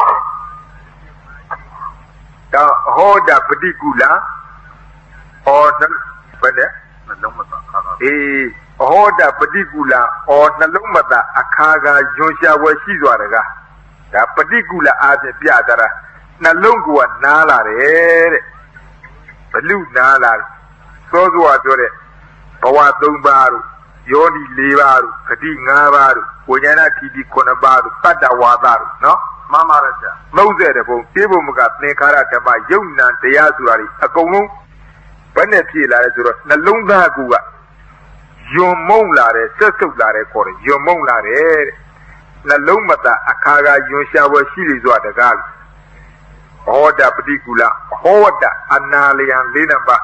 တော့ဟောတာပฏิကူလဟောတယ်ဘယ်နဲ့နှလုံးမသာအခါကအေးဟောတာပฏิကူလအော်နှလုံးမသာအခါကယွန်ရှာဝယ်ရှိသွားတယ်ကဒါပฏิကူလအားဖြင့်ပြတာတာနှလုံးကနားလာတယ်တဲ့ဘလူနားလာစောစောပြောတဲ့ဘဝသုံးပါးတို့ယောနီလေးပါးတို့ဂတိငါးပါးတို့ဝိညာဏတိတိခုနှစ်ပါးတို့တတ္တဝါဒတို့နော်မှန်ပါတယ်ဗျာသုံးဆယ်တဲ့ဘုံပြေဖို့မကသင်္ခါရဓမ္မယုံနာတရားဆိုတာတွေအကုန်လုံးဘယ်နဲ့ဖြစ်လာလဲဆိုတော့နှလုံးသားကူကယွန်မုံလာတယ်ဆက်ဆုပ်လာတယ်ခေါ်တယ်ယွန်မုံလာတယ်တဲ့နှလုံးမသာအခါကယွန်ရှာဝယ်ရှိလေစွာတကားဟောတာပฏิကူလဟောတာအနာလယံလေးနံပါတ်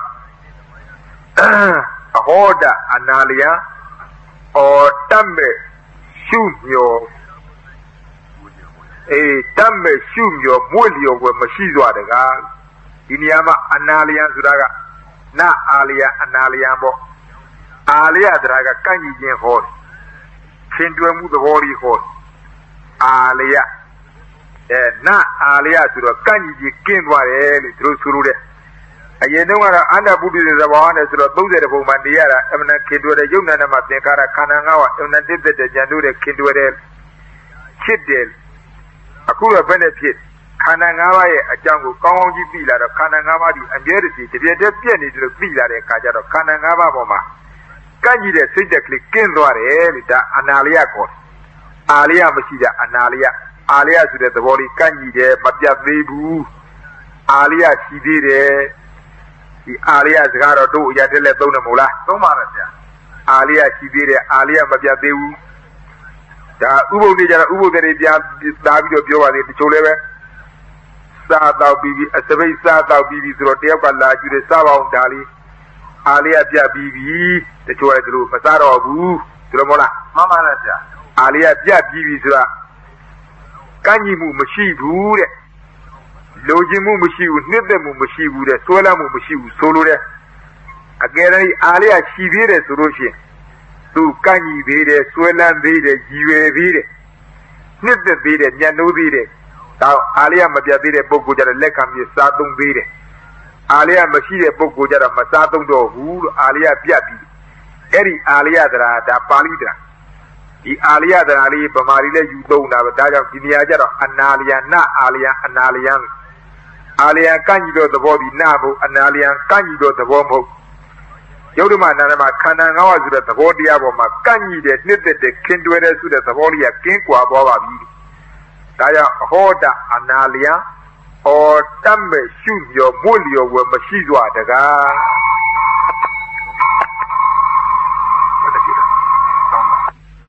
အဟောတာအနာလယံအော်တတ်မဲ့ရှုမြော်အေးတတ်မဲ့ရှုမြော်မွေ့လျော်ွယ်မရှိစွာတကားဒီနေရာမှာအနာလယံဆိုတာကနအာလယံအနာလယံပေါ့အာလယတရားကကန့်ကြီးခြင်းဟောတယ်ခင်တွယ်မှုသဘောကြီးဟောတယ်အာလယအဲနအာလယဆိုတော့ကန့်ကြီးကြီးကင်းသွားတယ်လို့သူတို့ဆိုလို့တဲ့အရင်တုန်းကတော့အန္တပုဒ်တဲ့သဘောနဲ့ဆိုတော့သုံးဆယ်တပုံမှန်နေရတာအမှန်ခင်တွယ်တဲ့ယုံနာနဲ့မှသင်္ခါရခန္ဓာငါးပါးအမှန်တစ်သက်တဲ့ဉာဏ်တို့တဲ့ခင်တွယ်တဲ့ချစ်တယ်အခုတော့ဘယ်နဲ့ဖြစ်ခန္ဓာငါးပါးရဲ့အကြောင်းကိုကောင်းကောင်းကြီးသိလာတော့ခန္ဓာငါးပါးဒီအမြဲတည်းတပြည့်တည်းပြည့်နေတယ်လို့သိလာတဲ့အခါကျတော့ခန္ဓာငါးပါးပေါ်မှာကန့်ကြီးတဲ့စိတ်တက်ကလေးကင်းသွားတယ်လို့ဒါအနာလယခေါ်တယ်အာလယမရှိတာအနာလယအာလယဆိုတဲ့သဘောလေးကန့်ကြီးတယ်မပြတ်သေးဘူးအာလယရှိသေးတယ်ဒီအာလယစကားတော့တို့အရာတက်လက်သုံးတယ်မဟုတ်လားသုံးပါတယ်ဗျာအာလယရှိသေးတယ်အာလယမပြတ်သေးဘူးဒါဥပုသ်တွေကြတော့ဥပုသ်တွေပြန်သားပြီးတော့ပြောပါသေးတချို့လည်းပဲစားတော့ပြီးပြီးအစပိတ်စားတော့ပြီးပြီးဆိုတော့တယောက်ကလာကြည့်တယ်စားပါအောင်ဒါလေးအာလယပြပြီးပြီတချို့လည်းသူတို့မစားတော့ဘူးသူတို့မဟုတ်လားမှန်ပါလားဗျာအာလယပြပြီးပြီဆိုတာကန့်ညီမှုမရှိဘူးတဲ့လိုချင်မှုမရှိဘူးနှစ်သက်မှုမရှိဘူးတဲ့ဆွဲလမ်းမှုမရှိဘူးဆိုလိုတဲ့အကယ်၍အာလယရှိသေးတယ်ဆိုလို့ရှိရင်သူကန့်ညီသေးတယ်ဆွဲလမ်းသေးတယ်ရည်ရွယ်သေးတယ်နှစ်သက်သေးတယ်ညှဉ်းနိုးသေးတယ်ဒါအာလယမပြတ်သေးတဲ့ပုဂ္ဂိုလ်ကြတဲ့လက်ခံပြီးစားသုံးသေးတယ်အာလယမရှိတဲ့ပုဂ္ဂိုလ်ကြတော့မစားသုံးတော့ဘူးလို့အာလယပြတ်ပြီးအဲ့ဒီအာလယတရားဒါပါဠိတရားဒီအာလယတရားလေးဗမာလေးလည်းယူသုံးတာပဲဒါကြောင့်ဒီနေရာကျတော့အနာလယနအာလယအနာလယအာလယကန့်ကြီးတော့သဘောဒီနဘုအနာလယကန့်ကြီးတော့သဘောမဟုတ်ယုတ်ဓမ္မနာရမခန္ဓာငါးပါးဆိုတဲ့သဘောတရားပေါ်မှာကန့်ကြီးတဲ့နှစ်သက်တဲ့ခင်တွယ်တဲ့ဆိုတဲ့သဘောလေးကကင်းကွာသွားပါပြီဒါကြောင့်ဟောတာအနာလယအော်တတ်မဲ့ရှုမြော်မွေ့လျော်ဝယ်မရှိစွာတကား